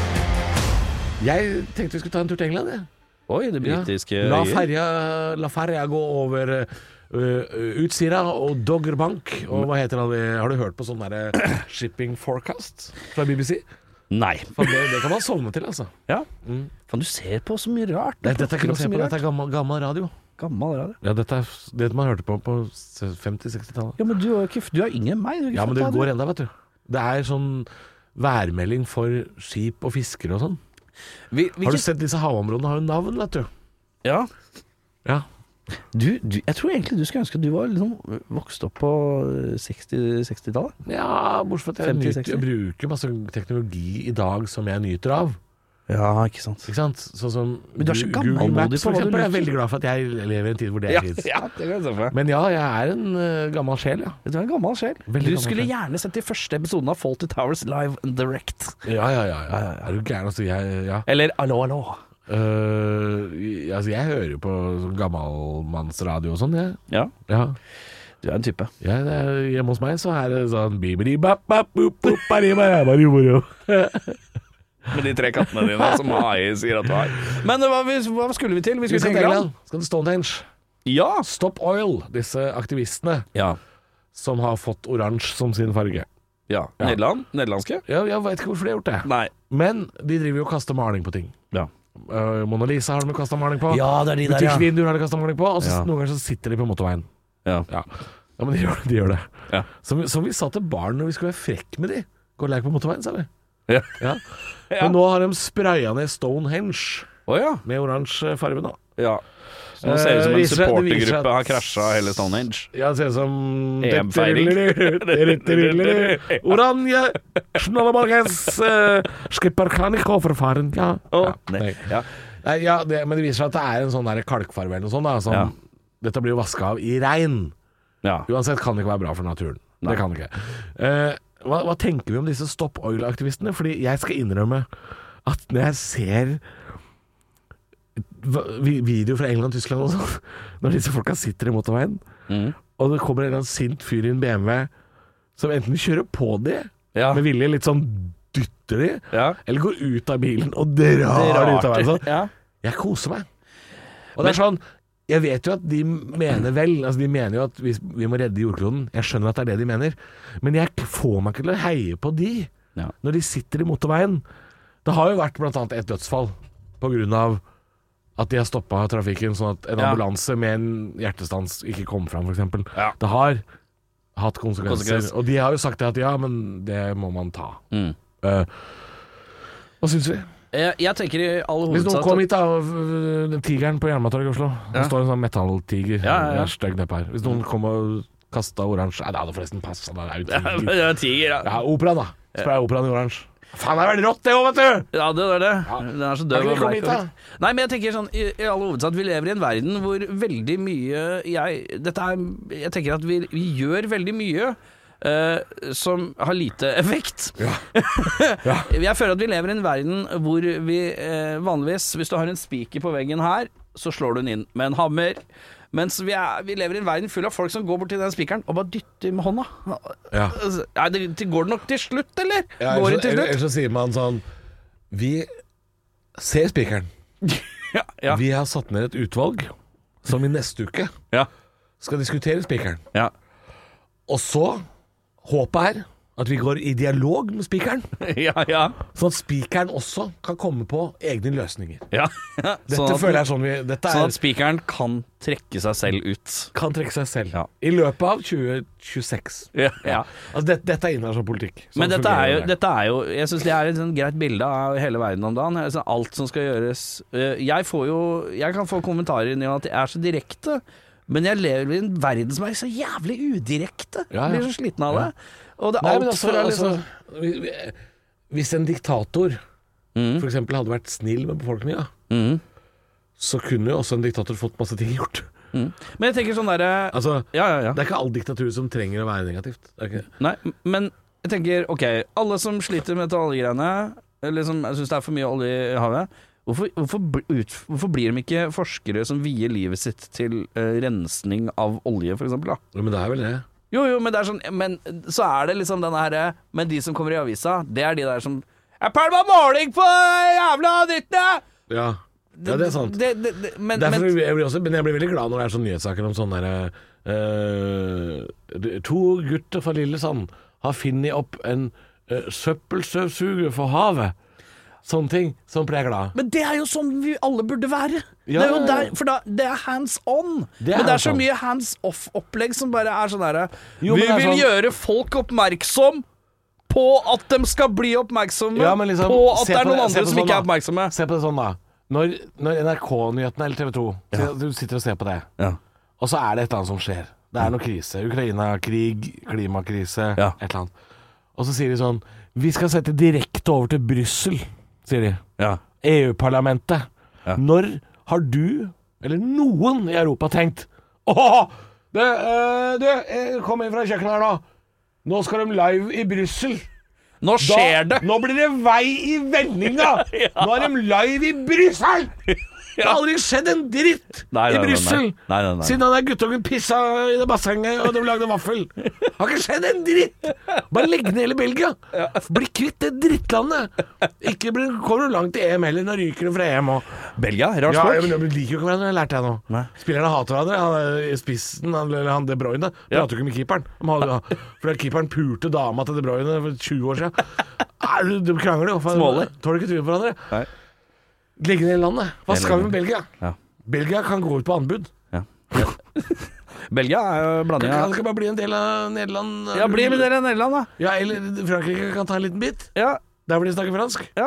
Jeg tenkte vi skulle ta en tur til England. Jeg. Oi, det britiske La øyer. ferja, la ferja gå over uh, Utsira og Doggerbank. Og hva heter det? Har du hørt på sånn derre shipping forecast fra B B C? Nei. Faen, det, det kan man sovne til, altså. Ja. Mm. Faen, du ser på så mye rart. Nei, dette er ikke noe å så se på, mye dette er gammel, gammel radio. rart. Gammel radio. Ja, dette er det man hørte på på femti-sekstitallet. Ja, men du er jo ikke Du er yngre enn meg. Du er ikke Ja, men født det da, går du. enda, vet du. Det er sånn værmelding for skip og fiskere og sånn. Vi, Har du sett disse havområdene har jo navn, vet du. Ja. Ja. Du, du, jeg tror egentlig du skulle ønske at du var liksom vokst opp på seksti-sekstitallet. Ja, bortsett fra at jeg, femti, nyter, seksti. jeg bruker masse teknologi i dag som jeg nyter av. Ja, ikke sant. Ikke sant? Sånn som Men du er så Gu- gammelmodig Google Maps, på for hva du eksempel. Jeg er liker. veldig glad for at jeg lever i en tid hvor det Ja, fins. ja, det kan jeg se for meg. Men ja, jeg er en uh, gammel sjel, ja. Du er en gammel sjel. Veldig Du gammel skulle sjel. gjerne sett de første episodene av Fawlty Towers live and direct. Ja, ja, ja. ja. Er du gæren? Altså, jeg, ja. Eller Allo, allo. Uh, altså, jeg hører jo på sånn gammelmannsradio og sånn, jeg. Ja, Ja. du er en type. Ja, det er, hjemme hos meg så er det sånn bibidi-bap-bap-boop-boop-bari-bari-bari-bari. Med de tre kattene dine som Hai sier at du har. Men hva, hva skulle vi til? Vi Vi skulle skal til til England. England. Skal til Stonehenge. Ja. Stop Oil, disse aktivistene Ja. som har fått oransje som sin farge. ja. Ja. Nederland? Nederlandske? Ja, jeg vet ikke hvorfor de har gjort det. Nei. Men de driver jo og kaster maling på ting. Ja. Uh, Mona Lisa har de kasta maling på. Ja, det er de der, ja. Butikkvinduer har de kasta maling på. Og så Ja. noen ganger så sitter de på motorveien. Ja. Ja, ja men de gjør, de gjør det. Ja. Som, som vi sa til barn når vi skulle være frekk med de. Gå og lek på motorveien, sa vi. Ja. Ja. Ja. Men nå har de spraya ned Stonehenge Å ja. med oransje farge nå. Ja. Så nå ser det ut som Eh, en viser seg- det viser seg supportergruppe at- har krasja hele Stonehenge. Ja, det ser ut som E M-feiring. Oranje, Schnalleborges, uh, skipper kan ikke overfaren. Ja. Å, ja, nei. nei. Ja. Nei, ja det, men det viser seg at det er en sånn der kalkfarve eller noe sånt. Da, som, Ja. Dette blir jo vaska av i regn. Ja. Uansett kan det ikke være bra for naturen. Nei. Det kan det ikke. Eh, hva, hva tenker vi om disse Stop Oil-aktivistene? Fordi jeg skal innrømme at når jeg ser videoer fra England og Tyskland og sånn, når disse folka sitter i motorveien, Mm. og det kommer en eller annen sint fyr i en B M W som enten kjører på de Ja. med vilje, litt sånn dytter de, Ja. eller går ut av bilen og drar de ut av veien sånn. Ja. Jeg koser meg. Og det er sånn, jeg vet jo at de mener vel, altså de mener jo at vi, vi må redde jordkloden. Jeg skjønner at det er det de mener. Men jeg får meg ikke til å heie på de Ja. når de sitter i motorveien. Det har jo vært blant annet et dødsfall på grunn av at de har stoppa trafikken, sånn at en Ja. ambulanse med en hjertestans ikke kom fram, for eksempel. Ja. Det har hatt konsekvenser. Konsekvens. Og de har jo sagt det at ja, men det må man ta. Mm. Uh, hva syns vi? Jeg, jeg tenker i all Hvis noen hovedsak kom hit, da, den tigeren på Jernbanetorget i Oslo. Det Ja. står en sånn metalltiger. Ja, ja, ja. Den er stygg nedpå her. Hvis noen kom og kasta oransje Nei, det hadde forresten passa. Det er jo tiger. Det er tiger, ja. Ja, operaen, da. Spray operaen i oransje. Faen, det er veldig rått, det òg, vet du! Ja, det er det. Den er så Kan døv ikke og vi komme bleik. hit, og da? litt. Nei, men jeg tenker sånn i, i all hovedsak vi lever i en verden hvor veldig mye jeg, dette er, jeg tenker at vi, vi gjør veldig mye eh, som har lite effekt. Ja. Ja. Jeg føler at vi lever i en verden hvor vi eh, vanligvis, hvis du har en spiker på veggen her, så slår du den inn med en hammer. Mens vi, er, vi lever i en verden full av folk som går bort til den spikeren og bare dytter med hånda. Ja. Nei, det, det går det nok til slutt, eller? Ja, går ellers, det til ellers slutt? så sier man sånn Vi ser spikeren. Ja, ja, Vi har satt ned et utvalg som i neste uke ja, skal diskutere spikeren. ja. Og så håpet er at vi går i dialog med spikeren, ja, ja. sånn at spikeren også kan komme på egne løsninger. ja. Dette Sånn at, føler jeg sånn vi Dette sånn er, at spikeren kan trekke seg selv ut. kan trekke seg selv Ja. i løpet av tjue tjueseks. Ja, ja. Altså, det, dette er internasjonal politikk. Sånn Men dette er, jo, fungerer det. dette er jo Jeg synes det er et sånn greit bilde av hele verden om dagen. Altså, alt som skal gjøres. Eh, Jeg får jo Jeg kan få kommentarer inn i at jeg er så direkte, men jeg lever i en verden som er så jævlig udirekte. Ja, ja. Jeg blir så sliten av det. Og det er Nei, alt men altså, fra altså liksom vi- vi- Hvis en diktator Mm. for eksempel hadde vært snill med befolkninga, mm. så kunne jo også en diktator fått masse ting gjort. Mm. Men jeg tenker sånn derre Altså, Ja, ja, ja. det er ikke all diktatur som trenger å være negativt. Det er ikke Nei, men jeg tenker, ok, alle som sliter med dette oljegreiene, eller som syns det er for mye olje i havet, hvorfor, hvorfor, bl- ut, hvorfor blir de ikke forskere som vier livet sitt til eh, rensning av olje, for eksempel, da? Ja, men det er vel det. Jo, jo, men det er sånn Men så er det liksom denne herre Men de som kommer i avisa, det er de der som Jeg pælma måling på jævla dritten! Ja, ja det er sant. Det, det, det, men, Derfor, men jeg blir også, men jeg blir veldig glad når det er sånne nyhetssaker om sånn derre eh, To gutter fra Lillesand har funnet opp en uh, søppelstøvsuger for havet. Sånne ting. Sånn blir jeg glad. Men det er jo sånn vi alle burde være. Ja, det er jo ja, ja. der, for da, det er hands on. Det er men det er hands så on. mye hands off-opplegg som bare er sånn derre Jo, Vi men det er vil sånn- gjøre folk oppmerksom på at de skal bli oppmerksomme Ja, men liksom, på at se det er på noen det- se andre på som sånn, ikke er da. oppmerksomme. Se på det sånn, da. Når, når N R K-nyhetene eller T V to Ja. Du sitter og ser på det, Ja. og så er det et eller annet som skjer. Det er noe krise. Ukraina-krig, klimakrise, Ja. et eller annet. Og så sier de sånn Vi skal sette direkte over til Brussel, sier de. Ja. E U-parlamentet. Ja. Når har du, eller noen i Europa, tenkt Åh, det, øh, du, eh, kom inn fra kjøkkenet her nå. Nå skal de live i Brussel. Nå skjer det! Nå blir det vei i vendinga! Nå er de live i Brussel! Det har aldri skjedd en dritt Nei, nei, i nei, Brussel nei. Nei, nei, nei. siden han der guttungen pissa i det bassenget og de lagde vaffel. Har ikke skjedd en dritt! Bare legg ned hele Belgia. Bli kvitt det drittlandet. Ikke bli, kommer du langt i E M heller, nå ryker du fra E M òg. Belgia? Rart Ja, språk. men de liker jo ikke hverandre, lærte jeg nå. Nei. Spillerne hater hverandre. Han er i spissen, han, eller han De Bruyne. De Ja. hater jo ikke med keeperen. De hadde, fordi keeperen pulte dama til De Bruyne for tjue år siden. Er du- De krangler jo. Smålig. Tåler ikke trynet på hverandre. Nei. Legge ned i landet. Hva Hele skal vi landet. med Belgia? Ja. Belgia kan gå ut på anbud. Ja. Belgia er jo Kan blanding kan av det ikke bare bli en del av Nederland? Ja, bli med dere i Nederland, da. Ja, eller Frankrike kan ta en liten bit. Ja, Der hvor de snakker fransk. ja.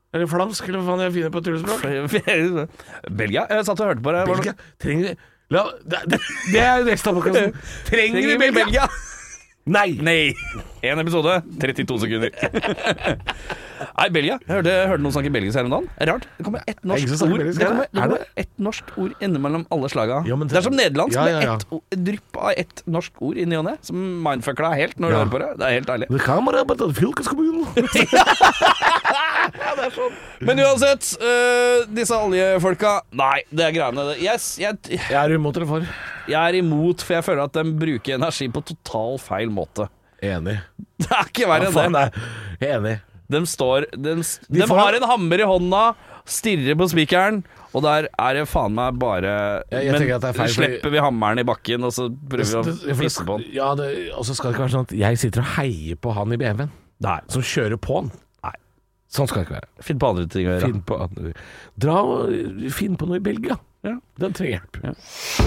Eller flamsk, eller hva faen jeg finner på tullespråk. Belgia? Jeg satt og hørte på det. Belgia? Trenger vi La, det, det, det er resten av podcasten. Trenger vi Belgia? Belgia? Nei. Nei. En episode, trettito sekunder. Nei, Belgia. Jeg hørte, jeg hørte noen snakke belgisk her om dagen. Rart. Det kommer ett norsk ord. Belgisk, Det kommer, det er kommer ett norsk ord innimellom alle slaga. Ja, det, det er som nederlandsk, ja, ja, ja. med ett ord- et drypp av ett norsk ord inni og ned, som mindfucker deg helt når du Ja. hører på det. Det er helt ærlig. Det kan være på den fylkeskommunen. Ja, det er sånn. Men uansett, øh, disse oljefolka. Nei, det er greiene. Yes, jeg, Jeg er imot eller for. jeg er imot, for jeg føler at de bruker energi på total feil måte. Enig. Det er ikke verre Ja, enn faen, det. nei. Jeg er enig. De står De, de, De får- har en hammer i hånda, stirrer på spikeren, og der er det faen meg bare Jeg- jeg Men tenker at det er feil, fordi- slipper vi hammeren i bakken, og så prøver vi Det- å det- fisse på den. Ja, det, og så skal det ikke være sånn at jeg sitter og heier på han i B M-en Nei. som kjører på han. Nei. Sånn skal det ikke være. Finn på andre ting å gjøre. Finn på, andre- dra og finn på noe i Belgia. Ja. Den trenger hjelp. Ja.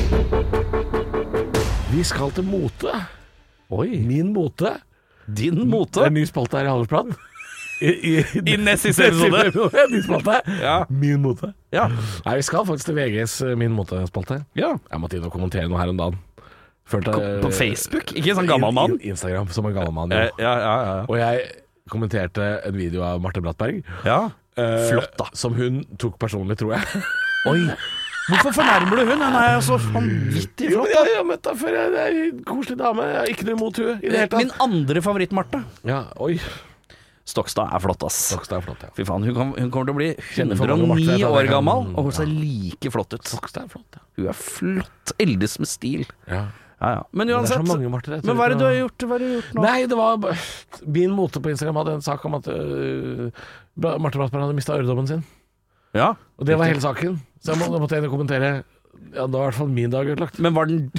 Vi skal til mote. Oi. Min mote. Din Det er mote. en ny spalte her i Halvorsprat. I, i, I nest siste episode. Ny spalte. Ja. Min mote. Ja. Nei, vi skal faktisk til V Gs eh, Min mote-spalte. ja. Jeg måtte inn og kommentere noe her om dagen. Følte, På Facebook? Ikke en sånn gammel mann? In- Instagram, som en gammel mann. Ja, Ja. ja, ja. ja. Og jeg kommenterte en video av Marte Brattberg. ja. eh, Flott, da. Som hun tok personlig, tror jeg. Oi. Hvorfor fornærmer du hun? Hun er jo så vanvittig Jo, flott. jeg, jeg har møtt henne før. Jeg, det er en koselig dame. Jeg har ikke noe imot henne i det hele tatt. Min andre favoritt, Marte. Ja, oi. Stokstad er flott, ass. Stokstad er flott, ja. Fy faen, hun, kan, hun kommer til å bli Kjenner for mange Marte, hundre og ni jeg tar år det. gammel, og hun ser like flott ut. Stokstad er flott, ja. Hun er flott. Eldes med stil. ja. Ja, ja. Men Men det er uansett. så mange Marte. jeg Men tror hva er det ikke du har noe- gjort, hva har du gjort nå? Nei, det var bare- Min mote på Instagram hadde en sak om at øh, Bra- Marte Brattberg hadde mistet øredobben sin. Ja. Og det var hele saken. Så jeg må, da måtte jeg inn og kommentere. Ja, da var i hvert fall min dag ødelagt. Men var den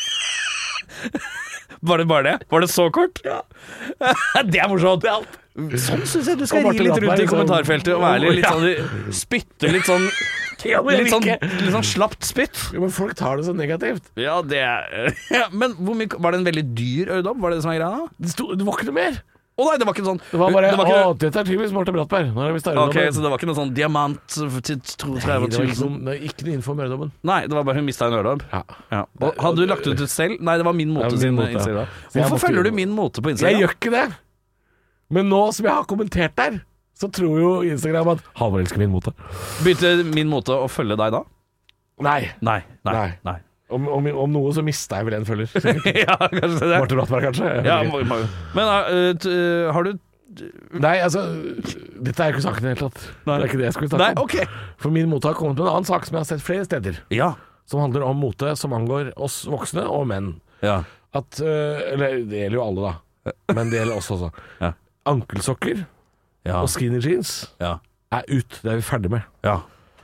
Var det bare det? Var det så kort? Ja. Det er morsomt. Det er alt. Sånn syns jeg du skal Og Marte ri litt rundt Brattberg, i kommentarfeltet og være litt Ja. sånn Spytte litt sånn Ja, men Litt sånn, ikke. litt sånn slapt spytt. Jo, men folk tar det så negativt. Ja, det er ja, Men hvor mye var det en veldig dyr øredobb? Var det det som var greia? Det, sto, det var ikke noe mer. Å nei, det var ikke sånn Det var bare det var ikke, Å, dette er typisk Marte Brattberg. Nå har vi mistet Ok, øredobben. så det var ikke noe sånn diamant til Nei, tretti det var ikke tusen? noe, det var ikke noe info om øredobben. Nei, det var bare hun mista en øredobb. Ja. Ja. Og hadde du lagt ut det selv? Nei, det var Min Mote Ja, Min sin Mote. Instagram. Så jeg Hvorfor måtte følger jo- du Min Mote på Jeg Instagram? gjør ikke det. Men nå som jeg har kommentert der, så tror jo Instagram at Halvor elsker min mote. Begynte Min Mote å følge deg da? Nei. Nei. Nei. Nei. nei. Om, om, om noe så mista jeg vel en følger. ja, kanskje det. Marte Brattberg, kanskje? Jeg vet Ja, ikke. må, må. Men uh, t, uh, har du Nei, altså Dette er jo ikke saken i det hele tatt. Det er ikke det jeg skulle Nei, snakke om. ok. For min mote har kommet med en annen sak som jeg har sett flere steder. Ja. Som handler om mote som angår oss voksne og menn. Ja. At øh, Eller det gjelder jo alle, da. Men det gjelder oss også. Ja. Ankelsokker Ja. og skinny jeans Ja. er ut. Det er vi ferdig med. ja.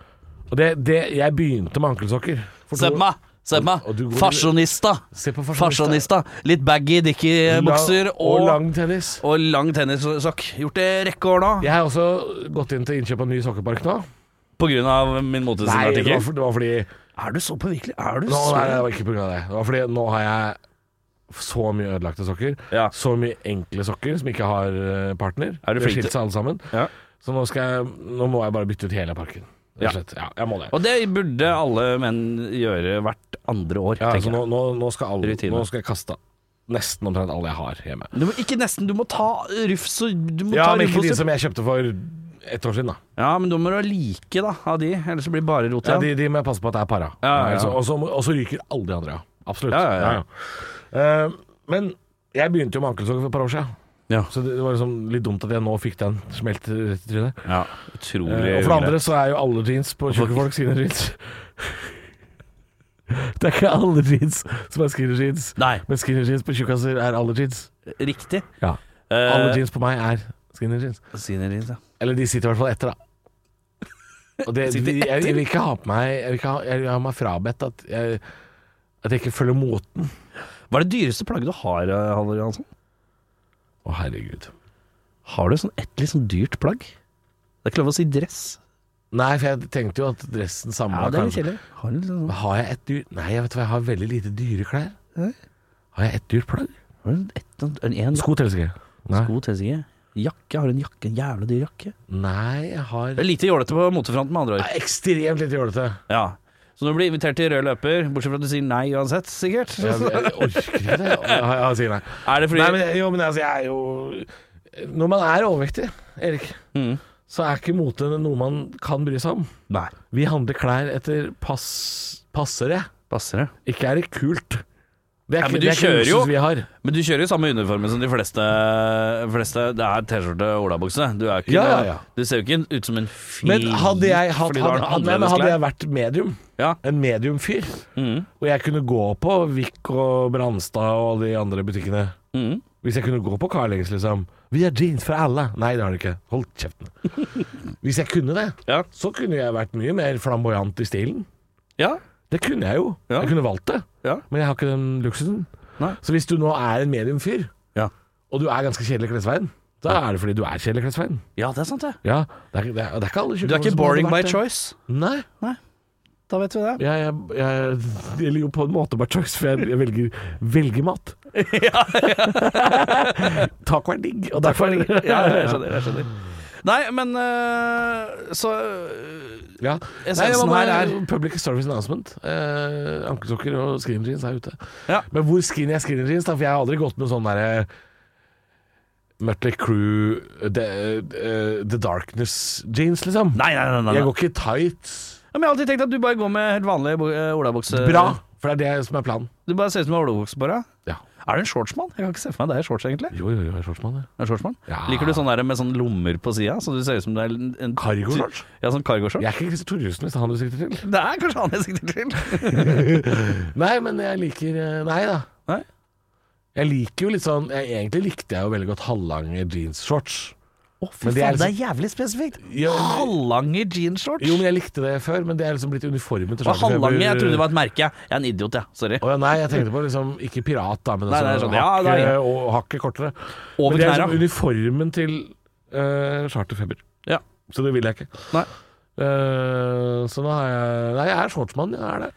Og det, det Jeg begynte med ankelsokker. for Se to- på meg! Se på meg! Og du går- Fasjonista! Se på fasjonista. Fasjonista. Litt baggy dicky-bukser Lang- og, og lang tennis. og lang tennissokk. Gjort det en rekke år nå. Jeg har også gått inn til innkjøp av ny sokkepark nå. På grunn av Min Mote sin Nei, det var, artikkel. for, det var fordi Er du så påvirkelig? Er du nå, så Nei, det var ikke på grunn av det. Det var fordi nå har jeg så mye ødelagte sokker. Ja. Så mye enkle sokker som ikke har eh, partner. Er du De har flink til- skilt seg alle sammen. Ja. Så nå, skal jeg, nå må jeg bare bytte ut hele parken. Rett og slett. Ja, jeg må det. Og det burde alle menn gjøre hvert andre år, Ja, så tenker nå, jeg. nå, nå, skal alle, Rutine. nå skal jeg kaste nesten omtrent alle jeg har hjemme. Du må, ikke nesten, du må ta rufs og du må Ja, ta men ikke de rufs og- som jeg kjøpte for ett år siden, da. Ja, men da må du ha like da, av de, ellers så blir det bare rot Ja, igjen. de, de må jeg passe på at det er para. Ja, ja, ja. Ellers så- Og så og så ryker alle de andre, ja. Absolutt. Ja, ja, ja. Eh, men jeg begynte jo med ankelsokker for et par år siden. Ja. Så det var liksom litt dumt at jeg nå fikk den smelt rett i trynet. Ja, utrolig Eh, og for det andre greit. så er jo alle jeans på tjukke folk skinny jeans. Det er ikke alle jeans som er skinny jeans, Nei, men skinny jeans på tjukkaser er alle jeans. riktig. Ja. Eh, Alle jeans på meg er skinny jeans. Sine jeans, ja. Eller de sitter i hvert fall etter, da. Og det, Sitter de, jeg, jeg vil ikke ha på meg Jeg vil ikke ha, jeg har meg frabedt at jeg, at jeg ikke følger moten. Hva er det dyreste plagget du har, eh, Halvor Johansson? Å, herregud. Har du sånn et litt sånn dyrt plagg? Det er ikke lov å si dress. Nei, for jeg tenkte jo at dressen samla Ja, det er litt kjedelig. Har du litt sånn Har jeg et dyr Nei, jeg vet hva, jeg har veldig lite dyre klær. Nei. Har jeg et dyrt plagg? har du et, en, en Sko teller ikke. Nei. sko til seg? Jakke? Har du en jakke? En jævla dyr jakke? Nei, jeg har Det er lite jålete på motefronten, med andre ord. ekstremt litt jålete. Ja. Så når du blir invitert til rød løper, bortsett fra at du sier nei uansett, sikkert? Jeg, jeg orker ikke det. Jeg, jeg sier nei. Er det fordi Nei, men, jo, men altså, jeg er jo Når man er overvektig, Erik, mm. så er ikke mote noe man kan bry seg om. Nei. Vi handler klær etter pass, passere. Passer det. Ikke er det kult. Det er Ja, ikke, men du det er ikke kjører jo- luksus vi har. Men du kjører jo samme uniformen som de fleste, fleste Det er T-skjorte og olabukse. Du er ikke Ja, ja, noe- ja. Du ser jo ikke ut som en fin Men hadde jeg, hatt, fordi du har hadde, noe hadde, nei, men annerledes hadde klær. jeg vært medium, Ja. en mediumfyr, Mm. og jeg kunne gå på Vik og Brandstad og alle de andre butikkene Mm. Hvis jeg kunne gå på Carlings, liksom. Vi har jeans for alle. Nei, det har de ikke. Hold kjeften. Hvis jeg kunne det, Ja. så kunne jeg vært mye mer flamboyant i stilen. Ja. Det kunne jeg jo. Ja. Jeg kunne valgt det. Ja. Men jeg har ikke den luksusen. Nei. Så hvis du nå er en mediumfyr, Ja. og du er ganske kjedelig i klesveien, da er det fordi du er kjedelig i klesveien. Ja, det er sant, det. Ja, det er, det er, det er ikke alle Du er ikke boring by choice. Nei. Da vet vi det. Jeg, jeg, jeg, det gjelder jo på en måte by choice, for jeg, jeg velger, velger mat. Taco er digg, og derfor Ja, jeg skjønner, jeg skjønner. Nei, men øh, så øh, Ja. Essensen Nei, det var bare her er- Public Service Announcement. Eh, ankelsokker og skinny jeans er ute. Ja. Men hvor skinny er skinny jeans, da? For jeg har aldri gått med sånn derre Mötley Crüe the, uh, the Darkness jeans, liksom. Nei, nei, nei, nei, Jeg nei. går ikke tights. Ja, men jeg har alltid tenkt at du bare går med helt vanlige bo- øh, olabukse. Bra, for det er det som er planen. Du bare ser ut som en olabukse på deg. Ja. Er du en shortsmann? Jeg kan ikke se for meg deg i shorts, egentlig. Jo, jo, jo, jeg er shortsmann, jeg. En shortsmann? Ja. Liker du sånn der med sånn lommer på sida, så du ser ut som det er en, en Cargo-shorts? Ja, sånn cargo-shorts. Jeg er ikke Christer Thoresen, hvis det er han du sikter til. Det er kanskje han jeg sikter til. Nei, men jeg liker eh, Nei da. Nei? Jeg liker jo litt sånn jeg, Egentlig likte jeg jo veldig godt halvlange jeans-shorts. Å, fy Men det er faen, det liksom- er jævlig spesifikt. Ja, Halvlange jeansshorts? Jo, men jeg likte det før, men det er liksom blitt uniformen til Og halvlange, jeg trodde det var var et merke. Jeg er en idiot, jeg. Sorry. Å ja, nei, jeg tenkte på liksom ikke pirat, da, men Nei, nei, altså, sånn, ja, hakket, det er- og hakket kortere. Over men det er knæra. liksom uniformen til uh, Charterfeber. Ja. Så det vil jeg ikke. Nei. Eh, så nå har jeg Nei, jeg er shortsmann, jeg er det.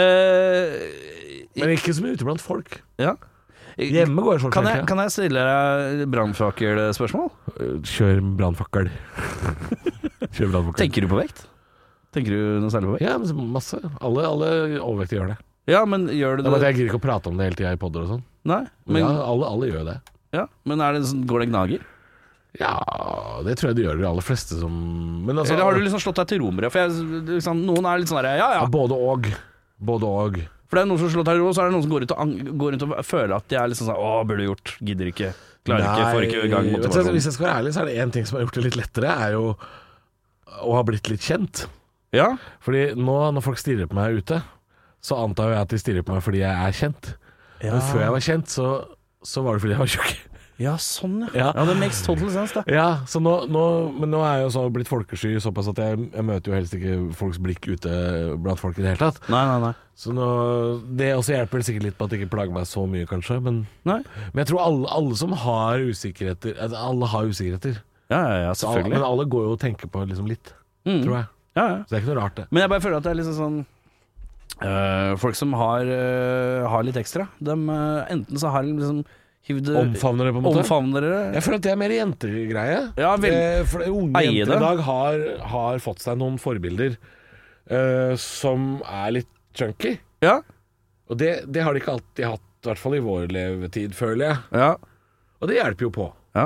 Eh, Men ikke så mye ute blant folk. ja. Hjemme går jeg shorts. Kan jeg, hele tiden. kan jeg stille deg brannfakkelspørsmål? Eh, Kjør brannfakkel. Kjør brannfakkel. Tenker du på vekt? Tenker du noe særlig på vekt? Ja, men masse. Alle, alle overvektige gjør det. Ja, men gjør du Det er bare at det? jeg gidder ikke å prate om det hele tida i podder og sånn. Nei, Men men, ja, alle, alle gjør det. ja, men er det sånn, går det gnager? Ja, det tror jeg det gjør de aller fleste som Men altså Eller har du liksom slått deg til ro med det? For jeg, liksom, noen er litt sånn der, ja ja. ja, Både og. Både og. For det er noen som slår seg til ro, så er det noen som går rundt og, ang- går rundt og føler at de er liksom sånn å, burde gjort, gidder ikke, klarer ikke, får ikke i gang Nei, vet du, motivasjonen. hvis jeg skal være ærlig, så er det én ting som har gjort det litt lettere, er jo å ha blitt litt kjent. Ja, Fordi nå når folk stirrer på meg ute, så antar jeg at de stirrer på meg fordi jeg er kjent. Men før jeg var kjent, så, så var det fordi jeg var tjukk. ja, sånn ja. Ja. Ja, det makes total sense, det. Ja, så nå, nå, men nå er jeg jo så blitt folkesky såpass at jeg, jeg møter jo helst ikke folks blikk ute blant folk i det hele tatt. Nei, nei, nei. Så nå, det også hjelper sikkert litt på at det ikke plager meg så mye, kanskje. Men, Nei. men jeg tror alle, alle som har usikkerheter altså, Alle har usikkerheter. Ja, ja, ja, Så alle, men selvfølgelig. alle går jo og tenker på liksom litt, Mm. tror jeg. Ja, ja. Så det er ikke noe rart, det. Men jeg bare føler at det er liksom sånn øh, folk som har, øh, har litt ekstra, de, øh, enten så har de liksom hivd Omfavner det, på en måte. Omfavner det. Jeg føler at det er mer jentegreie. Ja, vel- eh, for unge Eie jenter det. i dag har, har fått seg noen forbilder eh, som er litt chunky. Ja. Og det, det har de ikke alltid hatt, i hvert fall i vår levetid, føler jeg. Ja. Og det hjelper jo på. Ja.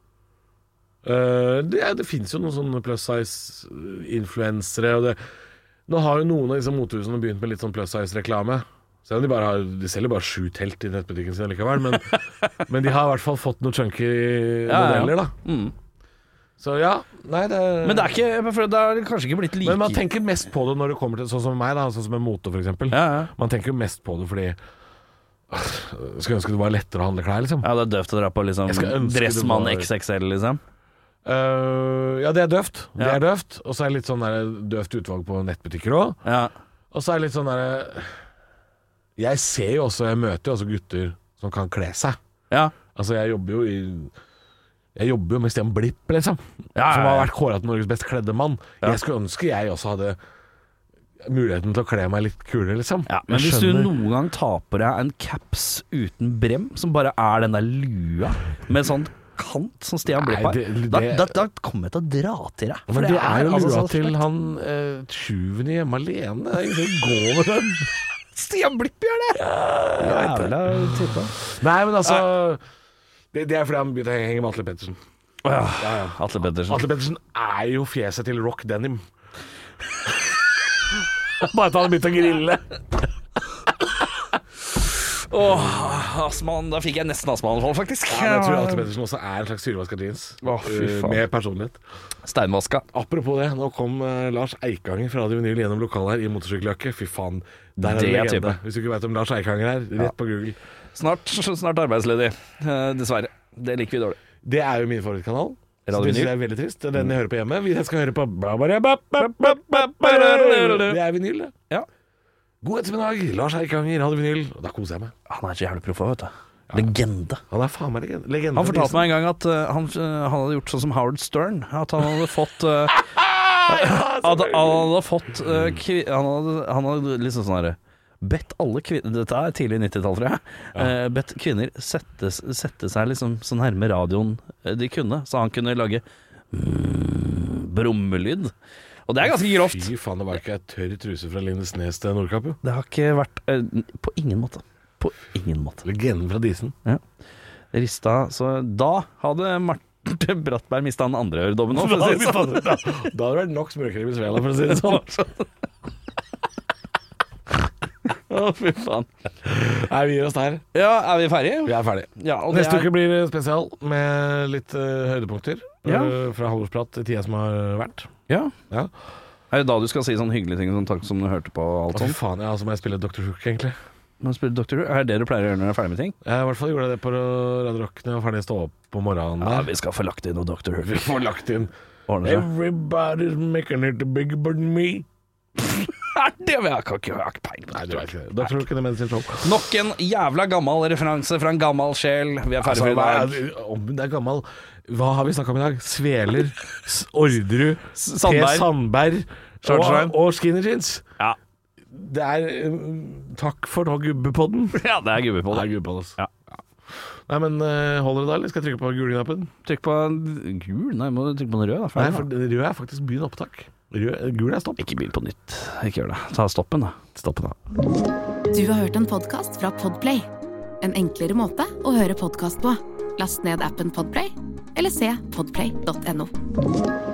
Eh, det, er- det finnes jo noen sånne plus size-influensere. Og det, nå har jo noen av disse motehusene begynt med litt sånn plus size-reklame. Selv om de bare har De selger bare sju telt i nettbutikken sin likevel. Men, men de har i hvert fall fått noen chunky ja. modeller, da. Mm. Så ja, nei det Men det er ikke jeg føler det er kanskje ikke blitt like Men man tenker mest på det når det kommer til sånn som meg, da, sånn som med mote, for eksempel. ja, ja. Man tenker jo mest på det fordi øh, Skulle ønske det var lettere å handle klær, liksom. Ja, det er døvt å dra på liksom Jeg skulle ønske Dressmann det var- X X L, liksom. Øh, ja, det er døvt. Det Ja. er døvt. Og så er det litt sånn der døvt utvalg på nettbutikker òg. Ja. Og så er det litt sånn derre Jeg ser jo også Jeg møter jo også gutter som kan kle seg. Ja. Altså, jeg jobber jo i Jeg jobber jo med Stian Blipp, liksom. Ja, Som ja, har ja. vært kåret til Norges best kledde mann. Ja. Jeg skulle ønske jeg også hadde muligheten til å kle meg litt kulere, liksom. Ja, men Jeg hvis du skjønner- noen gang tar på deg en caps uten brem, som bare er den der lua med sånn kontant som Stian Blipp Nei, har, det- da, det- da, da kommer jeg til å dra til deg. Men det er jo altså lura så til slekt. han eh, tjuven hjemme alene. Det er ingen som går med den. Stian Blipp gjør det! Jævla type. Nei, men altså det, det er fordi han begynte å henge med Atle Pettersen. Ja, Atle Pettersen. Atle Pettersen er jo fjeset til Rock Denim. Bare at han har begynt å grille. Åh, astmaen, da fikk jeg nesten astmaanfall, faktisk. Ja, men jeg tror Atle Pettersen også er en slags syrevaska jeans. Åh, fy eh, faen. med personlighet. Steinvaska. Apropos det, nå kom eh, Lars Eikanger fra Radio Vinyl gjennom lokalet her i motorsykkeljakke. Fy faen, der er Det det er legende. type. Hvis du ikke vet om Lars Eikanger er, rett på Google. Snart, snart arbeidsledig. Eh, dessverre. Det liker vi dårlig. Det er jo min favorittkanal. Så Radio det Vinyl? synes jeg er veldig trist. Det er den jeg hører på hjemme. Vi skal høre på Det er vinyl, det. Ja. God ettermiddag, Lars Eikanger, Radio Vinyl. Og da koser jeg meg. Han er så jævlig proff, vet du. Legende. Han er faen meg legende. legende Han fortalte meg en gang at uh, han, uh, han hadde gjort sånn som Howard Stern. At han hadde fått uh, at, Han hadde fått uh, kvi, han, hadde, han hadde liksom sånn herre bedt alle kvinner Dette er tidlig nittitall, tror jeg. Uh, bedt kvinner sette, sette seg liksom så nærme radioen de kunne, så han kunne lage mm, brummelyd. Og det er ganske grovt. Fy faen, det var ikke ei tørr truse fra Lindesnes til Nordkapp, jo. Det har ikke vært uh, På ingen måte. På ingen måte. Legenden fra Disen. Ja. Rista, så da hadde Marte Brattberg mista den andre øredobben nå, for å si det sånn. Da hadde det vært nok smørkrem i svela, for å si det sånn. Å, fy faen. Nei, vi gir oss der. Ja, er vi ferdige? Vi er ferdige. Ja, og det Neste er- uke blir det spesial med litt uh, høydepunkter Ja. uh, fra Halvorsprat i tida som har vært. Ja. Ja. Er det da du skal si sånn hyggelige ting sånn, takk som du hørte på alt Å, fy sånt? faen, ja, så må jeg spille Doktor Hook, egentlig. Nå spiller Doctor Who. Er det det du pleier å gjøre når du er ferdig med ting? Jeg i hvert fall gjorde det på Radio Rock når jeg var ferdig å stå opp om morgenen. Ja, der. vi skal få lagt inn noe Doctor Vi Who. får lagt inn Ordner seg. Everybody's making it bigger but me. Er det jeg kan ikke ha peiling på Nei, det. du vet ikke det. Doktor Hook er det med sin show. Nok en jævla gammel referanse fra en gammel sjel. Vi er ferdig Altså, for i hva dag. er, om det er gammel Hva har vi snakket om i dag? Sveler, S- Orderud, Sandberg. Per Sandberg Shortsveien. og, og Skinny Jeans. Ja. Det er um, Takk for nå, gubbepodden. ja, det er gubbe på Det det. er gubbepodden, altså. Ja. Nei, men uh, holder det da, eller skal jeg trykke på gule-knappen? Trykk på gul. Nei, må du trykke på den røde. Da. Nei, Ferdig, for da. rød er faktisk begynn opptak. Rød, gul er stopp. Ikke begynn på nytt. Ikke gjør det. Ta stoppen, da. Stopp da. Du har hørt en podcast fra Podplay. En enklere måte å høre podcast på. Last ned appen Podplay, eller se podplay punktum no.